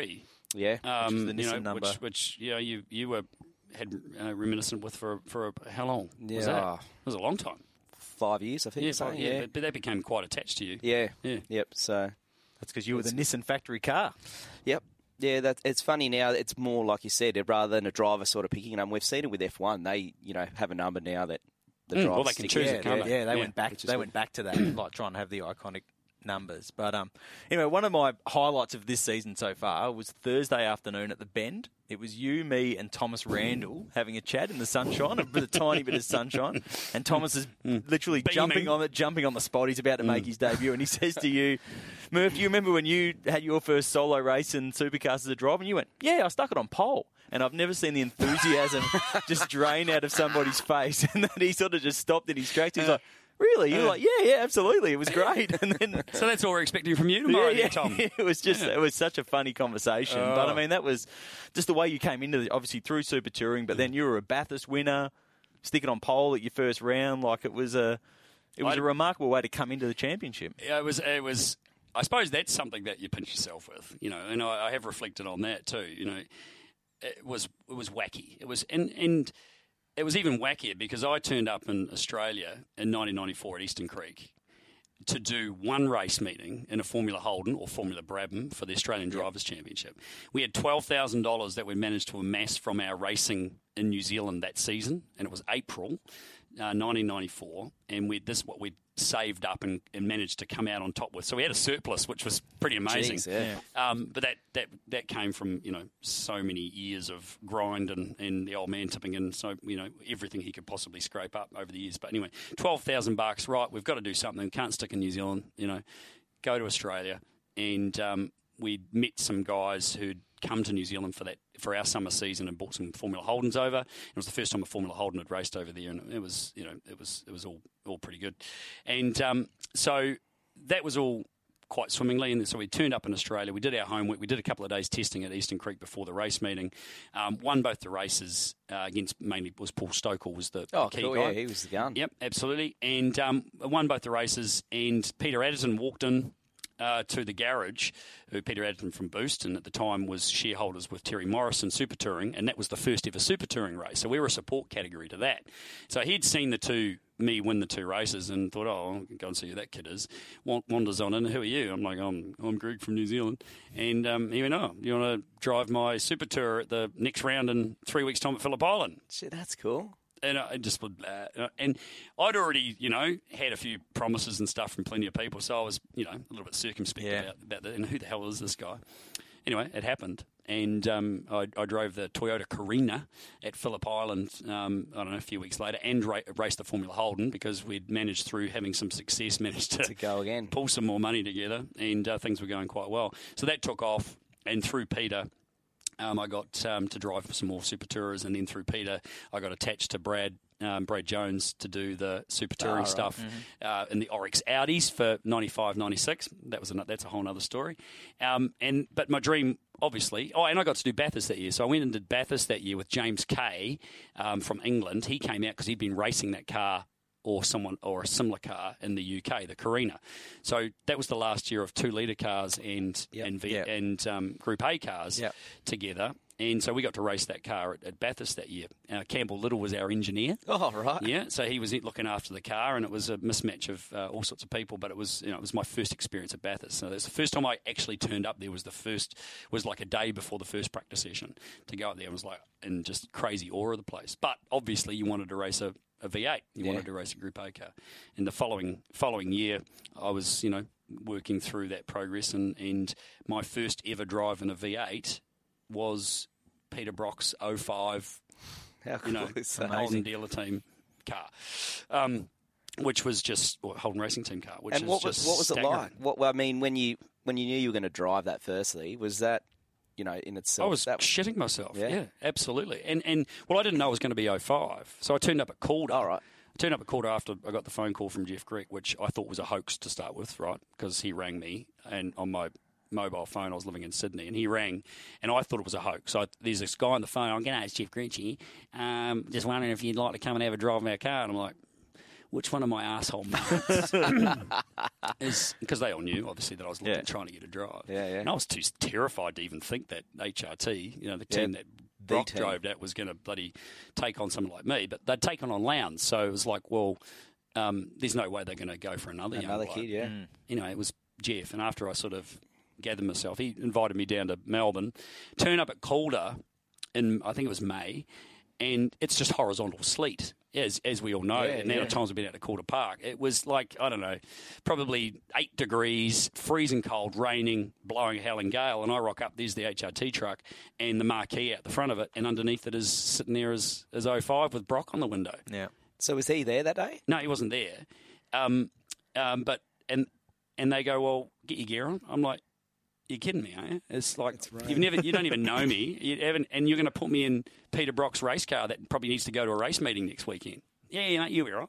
Yeah. Um, the Nissan you know, number. Which, which you know, you you were had uh, reminiscent with for for a, how long Yeah. was that? It was a long time. Five years, I think. Yeah, or something, yeah, yeah. But, but that became quite attached to you. Yeah. Yeah. Yep. So, That's because you were the Nissan factory car. yep. Yeah, that it's funny now. It's more like you said, rather than a driver sort of picking it up. We've seen it with F one. They, you know, have a number now that the Mm, driver well, they can choose yeah, it, can't yeah, they? yeah, they Yeah. went back. Which is They good. went back to that, like trying to have the iconic numbers. But um, anyway, one of my highlights of this season so far was Thursday afternoon at the Bend. It was you, me, and Thomas Randall having a chat in the sunshine, a, bit, a tiny bit of sunshine, and Thomas is literally Beaming. jumping on it, jumping on the spot. He's about to make his debut, and he says to you, "Murph, do you remember when you had your first solo race in Supercars as a driver?" And you went, "Yeah, I stuck it on pole." And I've never seen the enthusiasm just drain out of somebody's face, and then he sort of just stopped in his tracks. He's like, "Really?" You're like, "Yeah, yeah, absolutely. It was great." And then, So that's all we're expecting from you tomorrow, yeah, then, Tom. it was just it was such a funny conversation. Oh. But I mean, that was just the way you came into it, obviously through Super Touring, but then you were a Bathurst winner, sticking on pole at your first round. Like it was a it was I- a remarkable way to come into the championship. Yeah, it was. It was. I suppose that's something that you pinch yourself with, you know. And I, I have reflected on that too. You know, it was it was wacky. It was and and it was even wackier because I turned up in Australia in nineteen ninety-four at Eastern Creek to do one race meeting in a Formula Holden or Formula Brabham for the Australian Drivers' Championship. We had twelve thousand dollars that we managed to amass from our racing in New Zealand that season, and it was April uh, nineteen ninety-four, and we this is what we'd saved up and, and managed to come out on top with. So we had a surplus, which was pretty amazing. Jeez, yeah. Um, but that, that that came from, you know, so many years of grind and, and the old man tipping in, so, you know, everything he could possibly scrape up over the years. But anyway, twelve thousand bucks, right, we've got to do something. Can't stick in New Zealand, you know, go to Australia. And um, we met some guys who'd come to New Zealand for that for our summer season and bought some Formula Holdens over. It was the first time a Formula Holden had raced over there, and it was, you know, it was it was all all pretty good. And um, so that was all quite swimmingly. And so we turned up in Australia. We did our homework. We did a couple of days testing at Eastern Creek before the race meeting. Um, won both the races uh, against mainly was Paul Stokel was the, Oh, the key cool. guy. Yeah, he was the gun. Yep, absolutely. And um, won both the races. And Peter Adderton walked in uh, to the garage, who Peter Adderton from Boost, and at the time was shareholders with Terry Morrison Super Touring, and that was the first ever Super Touring race. So we were a support category to that. So he'd seen the two, me win the two races, and thought, oh, I'll go and see who that kid is. Wanders on in, who are you? I'm like, I'm, I'm Greg from New Zealand. And um, he went, oh, you want to drive my Super Tour at the next round in three weeks' time at Phillip Island? Shit, that's cool. And I just would, uh, and I'd already, you know, had a few promises and stuff from plenty of people, so I was, you know, a little bit circumspect Yeah. about, about that. And who the hell is this guy? Anyway, it happened, and um, I, I drove the Toyota Carina at Phillip Island. Um, I don't know, a few weeks later, and ra- raced the Formula Holden because we'd managed through having some success, managed to, To go again. pull some more money together, and uh, things were going quite well. So that took off, and through Peter. Um, I got um, to drive some more Super Tourers, and then through Peter, I got attached to Brad um, Brad Jones to do the Super Touring right. stuff uh, in the Oryx Audis for ninety-five, ninety-six. That was a, that's a whole other story. Um, and but my dream, obviously, oh, and I got to do Bathurst that year. So I went and did Bathurst that year with James Kay um, from England. He came out because he'd been racing that car or someone or a similar car in the U K, the Carina. So that was the last year of two litre cars and Yep. and, v, Yep. and um, Group A cars Yep. together. And so we got to race that car at, at Bathurst that year. Uh, Campbell Little was our engineer. Oh, right. Yeah, so he was looking after the car, and it was a mismatch of uh, all sorts of people. But it was, you know, it was my first experience at Bathurst. So that's the first time I actually turned up there. Was the first was like a day before the first practice session to go up there. It was like in just crazy awe of the place. But obviously, you wanted to race a, a V eight. You Yeah. wanted to race a Group A car. And the following following year, I was, you know, working through that progress, and and my first ever drive in a V eight was Peter Brock's oh five, How cool you know, is that? Holden dealer team car, um, which was just well, Holden racing team car. Which And is what was just what was it staggering. like? What well, I mean, when you when you knew you were going to drive that, firstly, was that, you know, in itself? I was that, shitting myself. Yeah? Yeah, absolutely. And and well, I didn't know it was going to be oh five, so I turned up at Calder. All right. I turned up at Calder after I got the phone call from Jeff Grech, which I thought was a hoax to start with, right? Because he rang me, and on my mobile phone, I was living in Sydney, and he rang, and I thought it was a hoax. So I, there's this guy on the phone. I'm going to ask Jeff Grech here. Um, just wondering if you'd like to come and have a drive of our car. And I'm like, which one of my asshole mates is, because they all knew, obviously, that I was looking, Yeah. trying to get a drive. Yeah, yeah. And I was too terrified to even think that H R T, you know, the team Yeah, that Brock team. drove that was going to bloody take on someone like me. But they'd taken on Lowndes, so it was like, well, um, there's no way they're going to go for another, young Another bloke. kid, yeah. You know, it was Jeff. And after I sort of gathered myself, he invited me down to Melbourne, turned up at Calder in, I think it was May, and it's just horizontal sleet, as as we all know. Yeah, and the yeah. amount of times we've been out to Calder Park, it was like, I don't know, probably eight degrees, freezing cold, raining, blowing a howling gale, and I rock up, there's the H R T truck and the marquee out the front of it, and underneath it is sitting there as, as oh five with Brock on the window. Yeah. So was he there that day? No, he wasn't there. Um, um, but and and they go, well, get your gear on. I'm like, you're kidding me, are you? It's like you've never, you don't even know me, you haven't, and you're going to put me in Peter Brock's race car that probably needs to go to a race meeting next weekend. Yeah, yeah, you'll be right.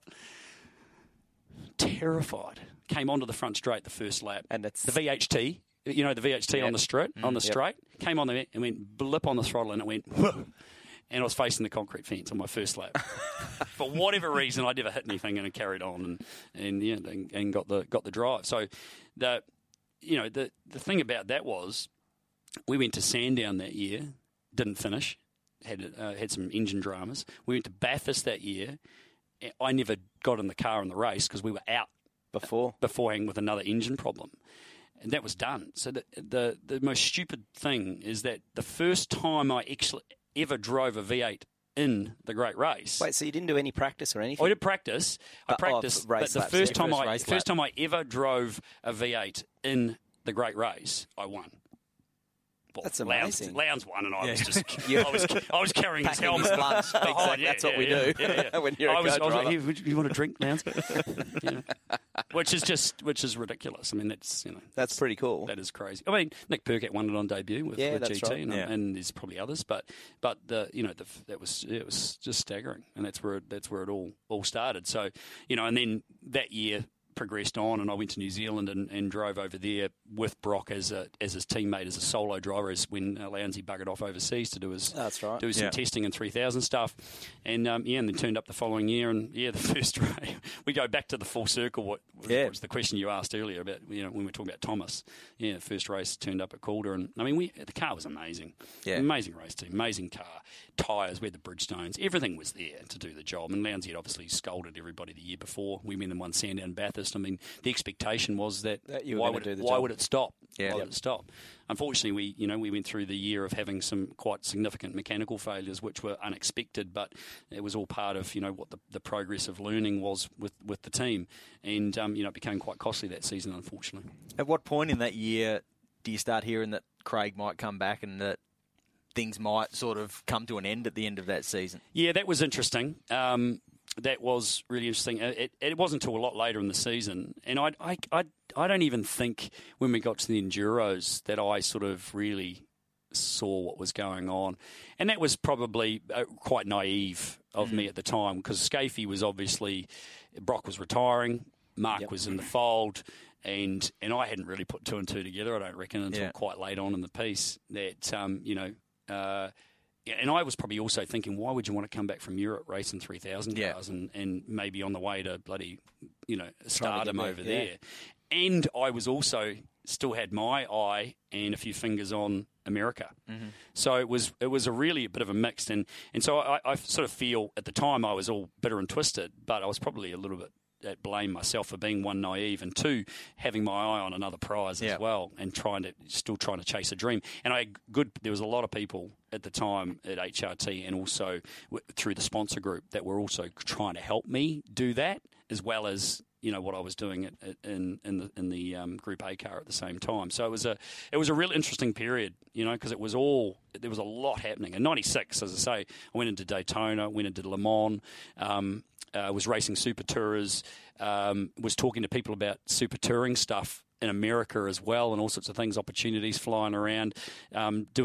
Terrified. Came onto the front straight the first lap, And it's the V H T. You know the V H T Yep. on the straight, on the Yep. straight. Came on the and went blip on the throttle, and it went. Whoa. And I was facing the concrete fence on my first lap. For whatever reason, I never hit anything, and I carried on and and yeah, and, and got the got the drive. So the you know the the thing about that was we went to Sandown that year, didn't finish, had uh, had some engine dramas. We went to Bathurst that year. I never got in the car in the race because we were out before. beforehand with another engine problem. And that was done. So the, the the most stupid thing is that the first time I actually ever drove a V eight in the Great Race. Wait, so you didn't do any practice or anything? I did practice. I Uh, oh, practiced, race but the laps, first yeah. time First I race lap. first time I ever drove a V eight in the Great Race, I won. Well, That's Lowndes, amazing. Lowndes won, and I was Yeah. just You- I was I was carrying his Packing his helmet. lunch. behind, Exactly, yeah, that's what yeah, we yeah, do yeah, yeah. when you're a I was, I was like, co-driver. "Hey, would you, you want a drink, Lowndes? You know. Which is just which is ridiculous. I mean, that's you know That's pretty cool. that is crazy. I mean, Nick Percat won it on debut with, Yeah, with that's G T, right. and, Yeah. and there's probably others, but but the you know the, that was it was just staggering, and that's where it, that's where it all all started. So you know, and then that year progressed on, and I went to New Zealand and, and drove over there with Brock as a as his teammate as a solo driver. As when uh, Lowndesy buggered off overseas to do his That's right. do some Yeah. testing and three thousand stuff, and um, yeah, and then turned up the following year, and yeah, the first race we go back to the full circle. What was, Yeah. what was the question you asked earlier about you know when we were talking about Thomas? Yeah, the first race turned up at Calder, and I mean we the car was amazing, Yeah. amazing race team, amazing car, tyres, we had the Bridgestones, everything was there to do the job. And Lowndesy had obviously scolded everybody the year before. We went and won Sandown Bathurst. I mean the expectation was that, That you were why gonna would do it, the why job. would it stop? Yeah. Why Yep. would it stop? Unfortunately, we you know we went through the year of having some quite significant mechanical failures, which were unexpected, but it was all part of you know what the, the progress of learning was with, with the team, and um, you know it became quite costly that season, unfortunately. At what point in that year do you start hearing that Craig might come back and that things might sort of come to an end at the end of that season? Yeah, that was interesting. Um, that was really interesting. It, it, it wasn't until a lot later in the season, and I, I, I, I don't even think when we got to the Enduros that I sort of really saw what was going on, and that was probably uh, quite naive of me at the time because Scafie was obviously Brock was retiring, Mark Yep. was in the fold. And and I hadn't really put two and two together, I don't reckon, until Yeah. quite late on in the piece that, um, you know, uh, yeah, and I was probably also thinking, why would you want to come back from Europe racing three thousand Yeah. cars and, and maybe on the way to bloody, you know, stardom there, over yeah. there? And I was also still had my eye and a few fingers on America. Mm-hmm. So it was it was a really a bit of a mixed. And, and so I, I sort of feel at the time I was all bitter and twisted, but I was probably a little bit at blame myself for being one naive and two having my eye on another prize Yeah. as well and trying to still trying to chase a dream. And I good there was a lot of people at the time at H R T and also w- through the sponsor group that were also trying to help me do that as well as you know what I was doing at, at, in in the in the um, Group A car at the same time. So it was a it was a real interesting period, you know, because it was all there was a lot happening. In ninety-six, as I say, I went into Daytona, went into Le Mans. Um, Uh, was racing super tourers, um, was talking to people about super touring stuff in America as well, and all sorts of things, opportunities flying around, um, doing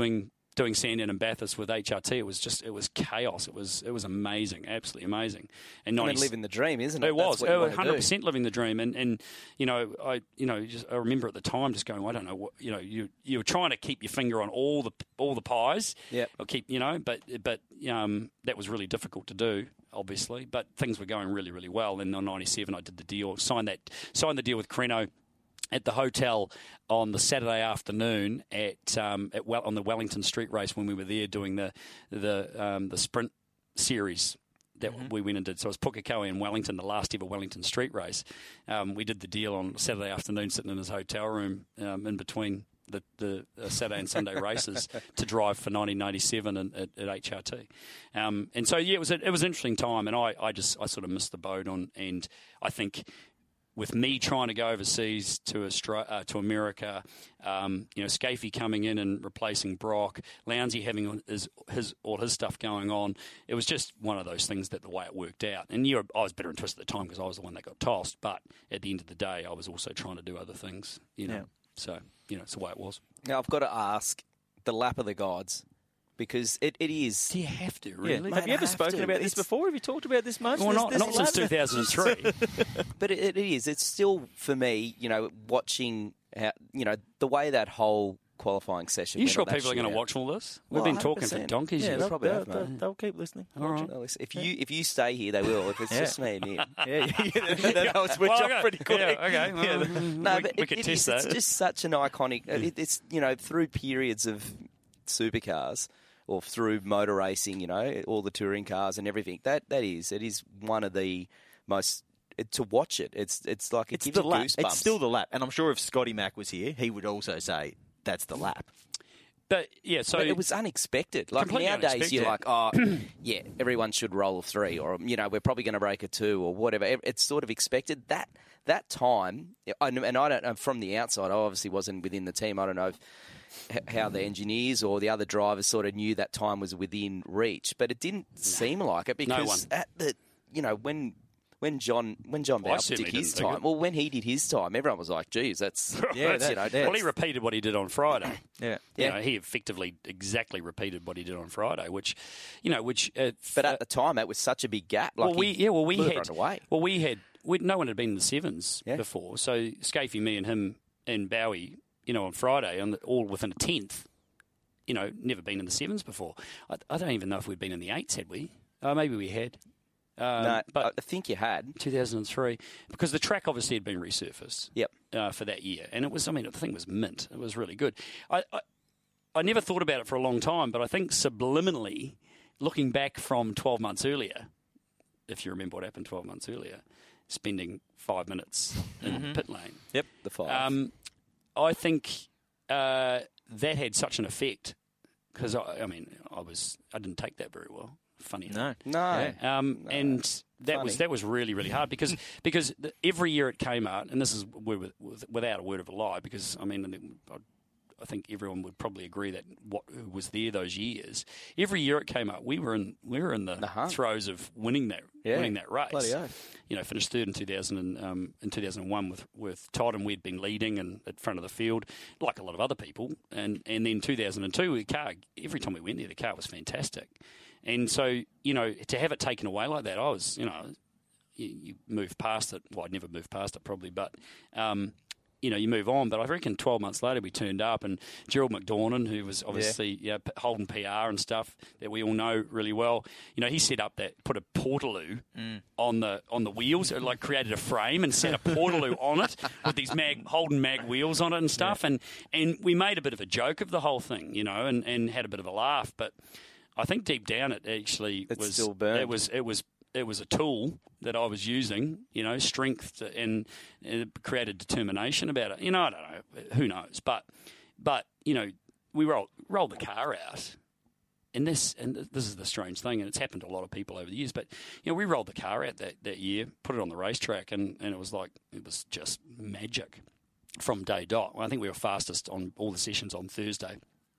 doing Sandown and Bathurst with H R T, it was just it was chaos. It was it was amazing, absolutely amazing. And I mean, living the dream, isn't it? It was That's what you one want to hundred do. percent living the dream. And and you know, I you know, just, I remember at the time just going, I don't know what you know, you you were trying to keep your finger on all the all the pies, Yep. or keep you know, but but um, that was really difficult to do, obviously. But things were going really really well. And on ninety-seven, I did the deal, signed that signed the deal with Creno at the hotel on the Saturday afternoon at um, at well, on the Wellington Street Race when we were there doing the the um, the sprint series that mm-hmm. we went and did. So it was Pukekohe and Wellington, the last ever Wellington Street Race. Um, we did the deal on Saturday afternoon, sitting in his hotel room um, in between the, the uh, Saturday and Sunday races to drive for nineteen ninety-seven and, at, at H R T. Um, and so yeah, it was a, it was an interesting time, and I, I just I sort of missed the boat on, and I think. With me trying to go overseas to Australia, uh, to America, um, you know, Scafie coming in and replacing Brock, Lowndesy having his, his all his stuff going on, it was just one of those things that the way it worked out. And you, I was better and twisted at the time because I was the one that got tossed. But at the end of the day, I was also trying to do other things. You know, Yeah. so you know, it's the way it was. Now, I've got to ask the lap of the gods because it, it is. Do you have to Yeah. really? Mate, Have you I ever have spoken to. about this It's- before? Have you talked about this much? Well, This- not, this not since lap? two thousand three. But it, it is. It's still, for me, you know, watching, how, you know, the way that whole qualifying session Are you went sure on that people are going to shootout. watch all this? Well, We've been talking for one hundred percent. donkeys. Yeah, years. they'll, probably they'll, have, mate. they'll, they'll keep listening. All right. Well, listen, If you if you stay here, they will. If it's Yeah. just me and you. Yeah, yeah, yeah. They'll switch Well, off okay. pretty quick. Yeah, okay. Well, Yeah, the- No, we, but we it, could it test is, that. It's just such an iconic. It, it's you know through periods of supercars or through motor racing, you know, all the touring cars and everything. That that is it is one of the most it, to watch it. It's it's like it It's gives the you lap. goosebumps. It's still the lap. And I'm sure if Scotty Mack was here, he would also say that's the lap. But yeah, so But it was unexpected. Like Completely nowadays, you're like, unexpected. oh, yeah, everyone should roll a three, or you know, we're probably going to break a two, or whatever. It's sort of expected. That that time, and and I don't know from the outside. I obviously wasn't within the team. I don't know if, how the engineers or the other drivers sort of knew that time was within reach, but it didn't seem like it because one. at the you know when. When John when John Well, I Bauer did certainly his didn't think time, it. well, when he did his time, everyone was like, "Geez, that's Yeah, that's, that- you know, that- well, he that's- repeated what he did on Friday. Yeah. You Yeah. know, he effectively exactly repeated what he did on Friday, which, you know, which. Uh, But at the time, that was such a big gap. Like well, we he yeah, well we blew it had right away. well we had we, no one had been in the sevens Yeah. before, so Scafie, me, and him and Bowie, you know, on Friday, on the, all within a tenth. You know, never been in the sevens before. I, I don't even know if we'd been in the eights, had we? Uh, maybe we had. Um, No, but I think you had. two thousand three, because the track obviously had been resurfaced. Yep. Uh, for that year, and it was. I mean, the thing was mint. It was really good. I, I I never thought about it for a long time, but I think subliminally, looking back from twelve months earlier, if you remember what happened twelve months earlier, spending five minutes in Mm-hmm. pit lane, Yep. The five. um, I think uh, that had such an effect because I, I mean, I was I didn't take that very well. Funny enough. No. no. Yeah. Um, and that funny. was that was really really hard because because the, every year it came out, and this is with, with, without a word of a lie, because I mean I, I think everyone would probably agree that what who was there those years. Every year it came out, we were in we were in the, The hunt. throes of winning that Yeah. winning that race. Bloody oath. You know, finished third in two thousand and um, in two thousand one with with Todd, and we'd been leading and at front of the field like a lot of other people. And and then two thousand two, the car every time we went there, the car was fantastic. And so, you know, to have it taken away like that, I was, you know, you, you move past it. Well, I'd never move past it probably, but, um, you know, you move on. But I reckon twelve months later we turned up, and Gerald McDornan, who was obviously yeah. you know, holding P R and stuff that we all know really well, you know, he set up that, put a Portaloo Mm. on the on the wheels, it like created a frame and set a Portaloo on it with these mag, Holden mag wheels on it and stuff. Yeah. And, and we made a bit of a joke of the whole thing, you know, and, and had a bit of a laugh. But I think deep down it actually It's was still burned. it was it was it was a tool that I was using, you know, strength to, and, and it created determination about it. You know, I don't know, who knows, but but you know, we rolled rolled the car out, and this and this is the strange thing, and it's happened to a lot of people over the years. But you know, we rolled the car out that, that year, put it on the racetrack, and, and it was like it was just magic from day dot. I think we were fastest on all the sessions on Thursday.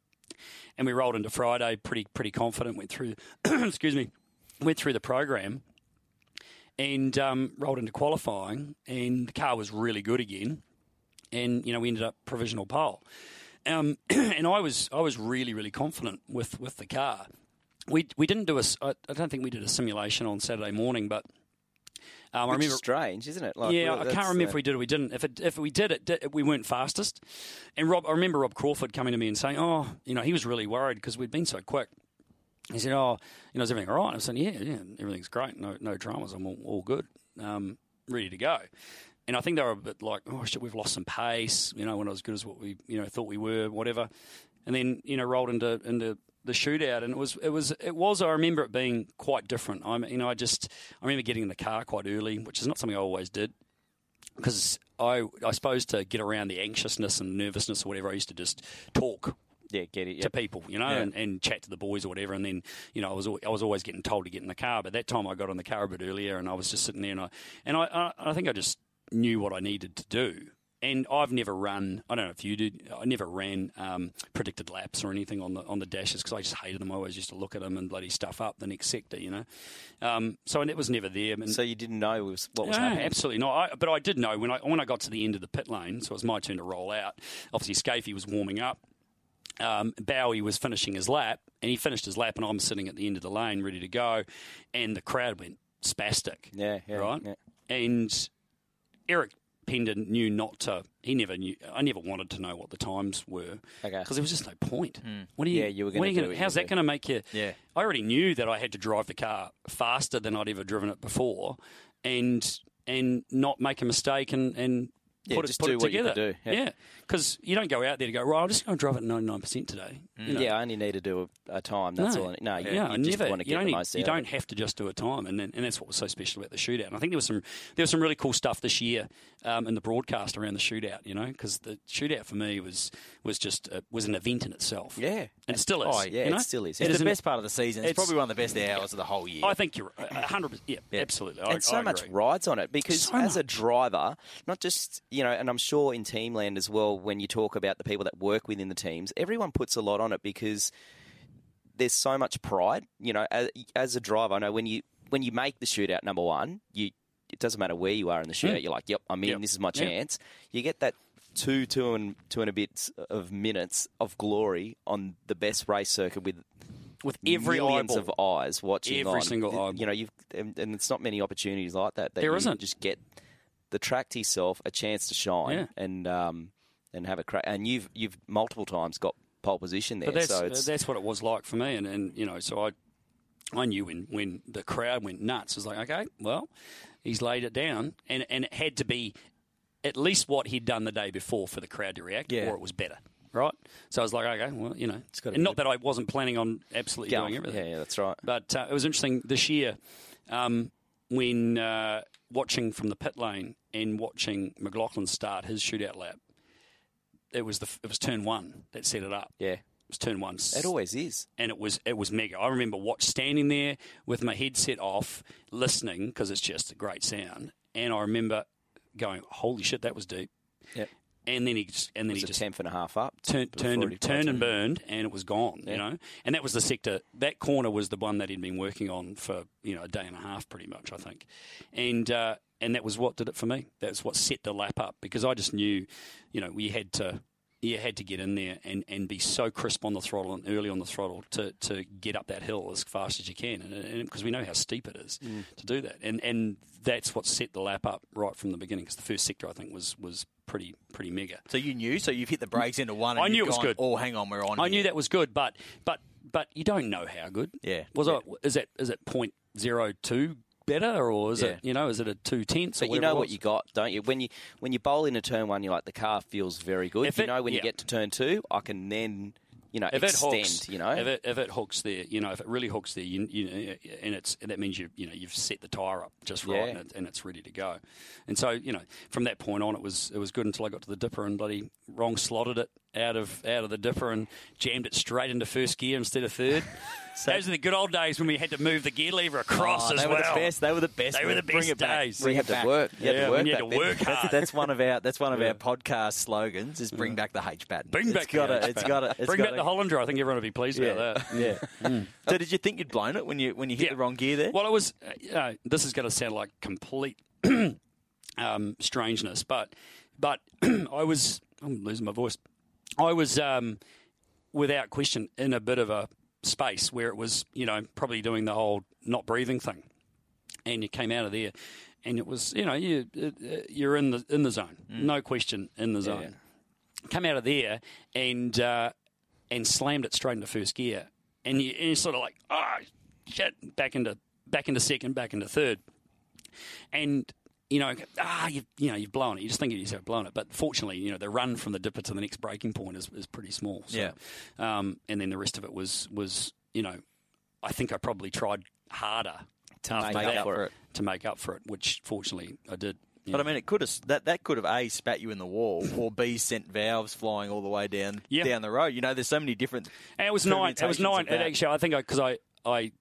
And we rolled into Friday pretty pretty confident. Went through, excuse me, went through the program, and um, rolled into qualifying. And the car was really good again. And you know we ended up provisional pole. Um, and I was I was really really confident with, with the car. We we didn't do a s- I I don't think we did a simulation on Saturday morning, but um, I Which remember is strange, isn't it? Like, yeah, well, I that's, can't remember uh, if we did or we didn't. If it, if we did it, did, we weren't fastest. And Rob, I remember Rob Crawford coming to me and saying, "Oh, you know, he was really worried because we'd been so quick." He said, "Oh, you know, is everything all right?" I said, "Yeah, yeah, everything's great. No, no dramas. I'm all, all good, um, ready to go." And I think they were a bit like, "Oh shit, we've lost some pace. You know, we're not as good as what we, you know, thought we were, whatever." And then, you know, rolled into into the shootout, and it was it was it was. I remember it being quite different. I, you know, I just I remember getting in the car quite early, which is not something I always did, because I I suppose to get around the anxiousness and nervousness or whatever, I used to just talk. Yeah, get it. To Yep. people, you know, Yeah. and, and chat to the boys or whatever, and then, you know, I was al- I was always getting told to get in the car, but that time I got in the car a bit earlier, and I was just sitting there, and I and I I, I think I just knew what I needed to do. And I've never run. I don't know if you did. I never ran um, predicted laps or anything on the on the dashes because I just hated them. I always used to look at them and bloody stuff up the next sector, you know. Um, so it was never there. And, So you didn't know was, what was no, happening? absolutely not. I, but I did know when I when I got to the end of the pit lane. So it was my turn to roll out. Obviously, Scafie was warming up. Um, Bowie was finishing his lap, and he finished his lap, and I'm sitting at the end of the lane, ready to go, and the crowd went spastic. Yeah, yeah, right. yeah. And Eric Pender knew not to. He never knew. I never wanted to know what the times were Okay. because there was just no point. What are you? Yeah, you were what gonna are you do gonna- what you How's were that going to make you? Yeah. I already knew that I had to drive the car faster than I'd ever driven it before, and and not make a mistake and and. Yeah, put just it, put do it what you together. could do, yeah. Because you don't go out there to go, right, I'm just going to drive it ninety-nine percent today. You know? Yeah, I only need to do a, a time. That's No. all. I, no, you, yeah, you I just never, want to you get don't, the need- most you out don't of it. have to just do a time, and then, and that's what was so special about the shootout. And I think there was some there was some really cool stuff this year um, in the broadcast around the shootout. You know, because the shootout for me was was just uh, was an event in itself. Yeah. and it still is. Oh, Yeah, you know? it still is. It It's is the an- best part of the season. It's, it's- probably one of the best hours of the whole year. I think you're a hundred percent. Yeah, Yeah. absolutely. I, And so I much agree. rides on it because So as a much. driver, not just, you know, and I'm sure in Teamland as well, when you talk about the people that work within the teams, everyone puts a lot on it because there's so much pride. You know, as, as a driver, I know when you when you make the shootout number one, you it doesn't matter where you are in the shootout. Mm. You're like, yep, I'm in. Yep. This is my Yep. chance. You get that two, two and two and a bit of minutes of glory on the best race circuit with with every millions eyeball. of eyes watching Every on. single Th- eyeball. You know, you've and, and it's not many opportunities like that. that There you isn't. Just get the track to yourself, a chance to shine, Yeah. and um, and have a crack. And you've you've multiple times got pole position there. But that's so it's, that's what it was like for me, and, and you know, so I I knew when, when the crowd went nuts, I was like, okay, well, he's laid it down, and and it had to be at least what he'd done the day before for the crowd to react, Yeah. or it was better, right? So I was like, okay, well, you know, gotta and be not that I wasn't planning on absolutely go. doing everything, Yeah, yeah, that's right. but uh, it was interesting this year um, when uh, watching from the pit lane and watching McLaughlin start his shootout lap. It was the it was turn one that set it up. Yeah, It was turn one. it always is. And it was it was mega. I remember watch standing there with my headset off, listening because it's just a great sound. And I remember going, "Holy shit, that was deep!" Yep. And then he just, and then It he was a just tenth and a half up. turned before turned he and, turned and got burned, and it was gone. Yeah. You know, and that was the sector. That corner was the one that he'd been working on for you know a day and a half, pretty much, I think. And uh, and that was what did it for me. That's what set the lap up because I just knew, you know, we had to. You had to get in there and, and be so crisp on the throttle and early on the throttle to, to get up that hill as fast as you can, and because we know how steep it is Mm. to do that, and and that's what set the lap up right from the beginning. Because the first sector I think was was pretty pretty mega. So you knew, so you've hit the brakes into one. And I knew you've it was gone, good. Oh, hang on, we're on. I here. knew that was good, but but but you don't know how good. Yeah. Was Yeah. I? Is it is it point zero two better, or is Yeah. it you know is it a two tenths? But you know what you got, don't you? When you when you bowl into turn one, you're like, the car feels very good. If you it- know, when you yeah. get to turn two, I can then, you know, If it extend. hooks, you know, if it if it hooks there, you know, if it really hooks there, you, you know, and it's that means you you know you've set the tire up just right, Yeah. and, it, and it's ready to go. And so you know, from that point on, it was it was good until I got to the dipper and bloody wrong slotted it out of out of the dipper and jammed it straight into first gear instead of third. Those are the good old days when we had to move the gear lever across Oh, as they well. were the best. They were the best. They were the Bring best it back. days. Bring you it had to back. work. You had Yeah, to work when you had back to then. work hard. That's, that's one of our that's one of Yeah. our podcast slogans is bring back the H pattern. Bring It's back gotta, the it's got it. Bring back the Hollander. I think everyone would be pleased Yeah, about that. yeah. So did you think you'd blown it when you when you hit Yeah. the wrong gear there? Well, it was. Uh, you know, this is going to sound like complete um, strangeness, but but I was. I'm losing my voice. I was, um, without question, in a bit of a space where it was, you know, probably doing the whole not breathing thing. And you came out of there, and it was, you know, you, you're in the in the zone. Mm. No question, in the zone. Yeah. Come out of there and uh, and slammed it straight into first gear. And, you, and you're sort of like, oh, shit, back into, back into second, back into third. And... You know, ah, you you know, you've blown it. You just think you've blown it, but fortunately, you know, the run from the dipper to the next breaking point is, is pretty small. So, yeah. Um, and then the rest of it was was you know, I think I probably tried harder to make up that, for it. To make up for it, which fortunately I did. Yeah. But I mean, it could have that that could have A, spat you in the wall, or B, sent valves flying all the way down yeah. down the road. You know, there's so many different. And it was nine. It was nine. It actually, I think because I, I, I,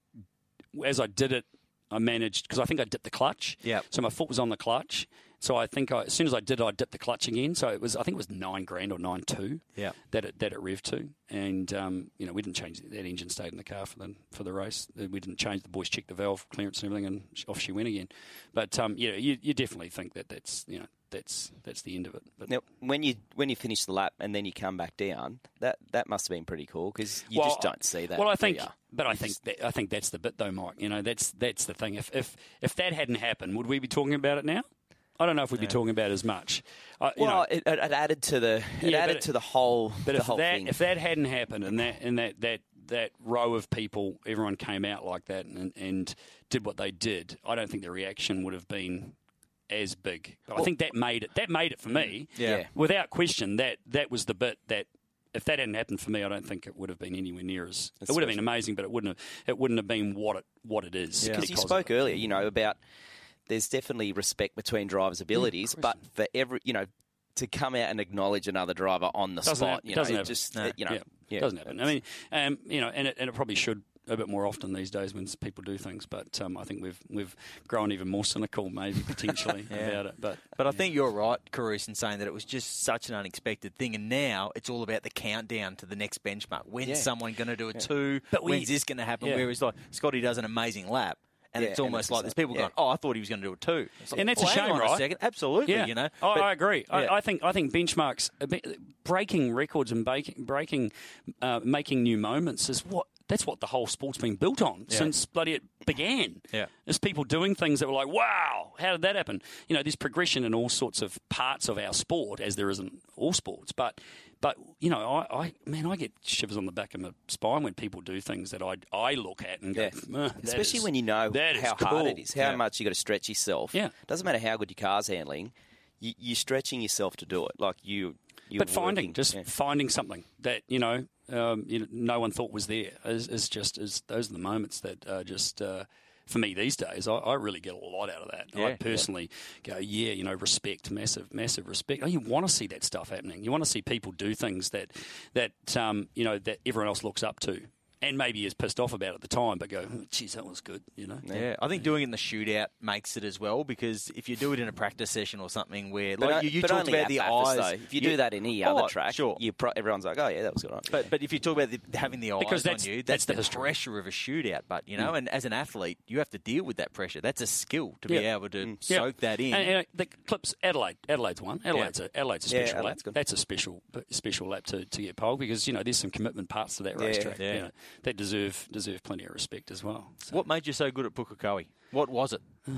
as I did it, I managed because I think I dipped the clutch. Yeah. So my foot was on the clutch. So I think I, as soon as I did, I dipped the clutch again. So it was, I think it was nine grand or nine two. Yeah. That it that it revved to, and um, you know, we didn't change that engine. Stayed in the car for the for the race. We didn't change. The boys checked the valve clearance and everything, and off she went again. But um, yeah, you you definitely think that that's you know that's that's the end of it. But now, when you when you finish the lap and then you come back down, that that must have been pretty cool because you well, just don't see that. Well, I think, you? but you I think just, that, I think that's the bit though, Mike. You know, that's that's the thing. If if if that hadn't happened, would we be talking about it now? I don't know if we'd be talking about it as much. Uh, you well, know, it, it added to the it yeah, added it, to the whole but the if whole that thing. if that hadn't happened and that and that, that that row of people, everyone came out like that and, and did what they did, I don't think the reaction would have been as big. But well, I think that made it. That made it for me. Yeah. Without question, that that was the bit that. If that hadn't happened for me, I don't think it would have been anywhere near as. That's it would have been amazing, but it wouldn't have. It wouldn't have been what it what it is. Because Yeah. you spoke earlier, you know, about there's definitely respect between drivers' abilities, yeah, but for every, you know, to come out and acknowledge another driver on the doesn't spot, happen, you doesn't know, happen. it just No. it, you know, yeah. yeah, doesn't happen. I mean, um, you know, and it, and it probably should a bit more often these days when people do things. But um, I think we've we've grown even more cynical, maybe potentially yeah. about it. But but I yeah. think you're right, Caruso, in saying that it was just such an unexpected thing, and now it's all about the countdown to the next benchmark. When's yeah. someone going to do a yeah. two? But we, When's this going to happen? yeah. Whereas like Scotty does an amazing lap. And yeah, it's almost and like there's people yeah. going, "Oh, I thought he was going to do a two." Like, and that's well, a shame, hang on right? A second. Absolutely, yeah. you know. Oh, But, I agree. yeah. I, I think I think benchmarks, breaking records and breaking, breaking uh, making new moments is what that's what the whole sport's been built on Yeah. since bloody it began. Yeah. There's people doing things that were like, wow, how did that happen? You know, there's progression in all sorts of parts of our sport, as there is in all sports. But, but you know, I, I man, I get shivers on the back of my spine when people do things that I, I look at and go, Yeah. "Uh, especially is, when you know that how is hard cool." it is, how Yeah. much you got to stretch yourself. Yeah. Doesn't matter how good your car's handling, you, you're stretching yourself to do it. Like you, you're But finding, working. just yeah. finding something that you know, um, you know, no one thought was there is, is just is those are the moments that are just uh, for me these days. I, I really get a lot out of that. Yeah, I personally yeah. go, yeah, you know, respect, massive, massive respect. Oh, you want to see that stuff happening. You want to see people do things that that um, you know that everyone else looks up to. And maybe is pissed off about it at the time, but go, oh, geez, that was good, you know? Yeah, I think doing it in the shootout makes it as well, because if you do it in a practice session or something where, But, like you, you but talked only about at the Bathurst, eyes. though. If you, do that in any oh, other track, sure. you pro- everyone's like, oh, yeah, that was good. But but if you talk about the, having the eyes Because on that's- you, that's that's, the the, history. pressure of a shootout. But, you know, Mm. and as an athlete, you have to deal with that pressure. That's a skill to be Yeah. able to Yeah. soak that in. And, and the clips, Adelaide, Adelaide's one. Adelaide's a, Adelaide's a Yeah, special lap. Adelaide's good. That's a special special lap to, to get pole because you know there's some commitment parts to that racetrack. yeah. You know, that deserve deserve plenty of respect as well. So. What made you so good at Pukekohe? What was it?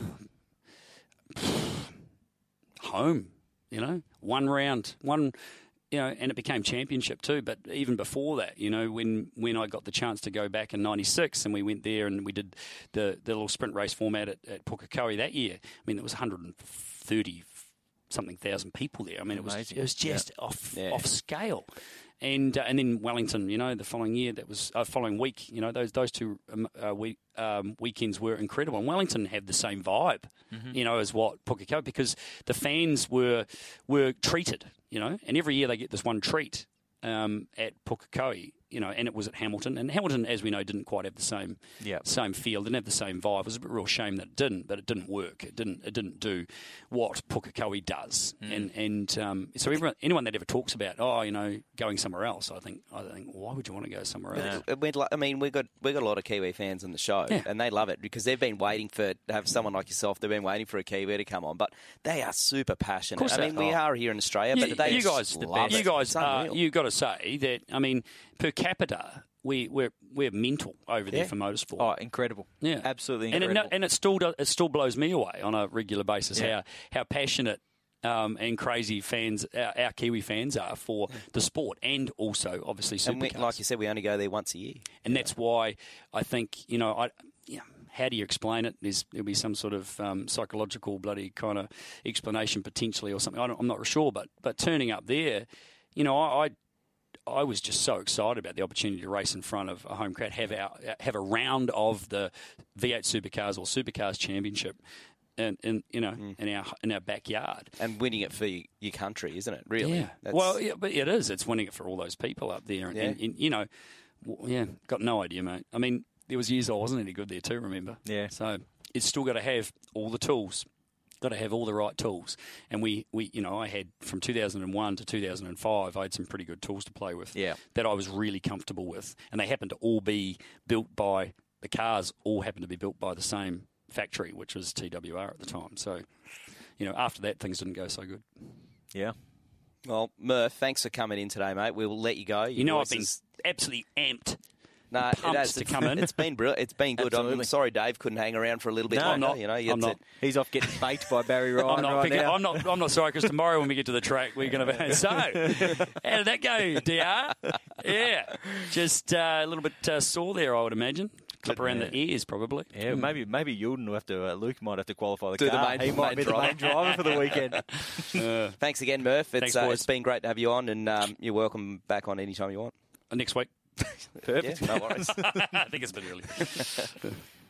Home, you know, one round, one, you know, and it became championship too. But even before that, you know, when when I got the chance to go back in ninety-six and we went there and we did the, the little sprint race format at, at Pukekohe that year, I mean, there was one hundred thirty something thousand people there. I mean, it was Amazing. it was just Yeah. off Yeah. off scale. And uh, and then Wellington, you know, the following year, that was uh, following week, you know, those those two um, uh, week, um, weekends were incredible. And Wellington had the same vibe, Mm-hmm. you know, as what Pukekohe, because the fans were were treated, you know, and every year they get this one treat um, at Pukekohe, you know, and it was at Hamilton. And Hamilton, as we know, didn't quite have the same Yep. same feel, didn't have the same vibe. It was a real shame that it didn't, but it didn't work. It didn't it didn't do what Pukekohe does. Mm. And and um, so everyone, anyone that ever talks about, oh, you know, going somewhere else, I think, I think, why would you want to go somewhere else? Uh, we'd li- I mean, we've got we got a lot of Kiwi fans on the show, Yeah. and they love it because they've been waiting for to have someone like yourself. They've been waiting for a Kiwi to come on, but they are super passionate. course I they mean, we are. are here in Australia, You, but they you just guys, love you it. guys, It's uh, unreal. you got to say that. I mean, per capita, we we're we're mental over there Yeah. for motorsport. Oh, incredible. Yeah, Absolutely and incredible. it, and it still does, it still blows me away on a regular basis Yeah. how how passionate um, and crazy fans our, our Kiwi fans are for the sport, and also obviously And we, supercars. like you said, we only go there once a year. And that's why I think, you know, I, yeah, how do you explain it? There's, there'll be some sort of um, psychological bloody kind of explanation potentially or something. I don't, I'm not sure, but but turning up there, you know, I, I I was just so excited about the opportunity to race in front of a home crowd, have our have a round of the V eight Supercars or Supercars Championship. In, in you know Mm. in our in our backyard, And winning it for y- your country, isn't it? Really? yeah. That's- Well, yeah, but it is. It's winning it for all those people up there, and, Yeah. and, and you know, w- yeah, got no idea, mate. I mean, there was years I wasn't any good there too. Remember? Yeah. So it's still got to have all the tools. Got to have all the right tools, and we, we, you know, I had from two thousand one to two thousand five, I had some pretty good tools to play with. Yeah. That I was really comfortable with, and they happened to all be built by the cars. All happened to be built by the same factory, which was T W R at the time. So, you know, after that, things didn't go so good. Yeah. Well, Murph, thanks for coming in today, mate. We'll let you go. Your You know, I've voice been is- absolutely amped. Nah, it pumped has. to It's- come in. It's been brilliant. It's been good. I'm Absolutely. sorry Dave couldn't hang around for a little bit No, longer. I'm not. You know, you I'm had not. to- He's off getting baked by Barry Ryan I'm not, right picking, now. I'm not. I'm not sorry because tomorrow when we get to the track, we're going to. So, how did that go, D R? Yeah, just uh, a little bit uh, sore there, I would imagine. Clip around the ears, probably. Yeah, maybe maybe Yulden will have to. Uh, Luke might have to qualify the Do the car. main- he might main be the driver. main driver for the weekend. Uh, Thanks again, Murph. It's, Thanks, uh, boys. it's been great to have you on, and um, you're welcome back on anytime you want. next week. Perfect. Yeah, no worries. I think it's been early.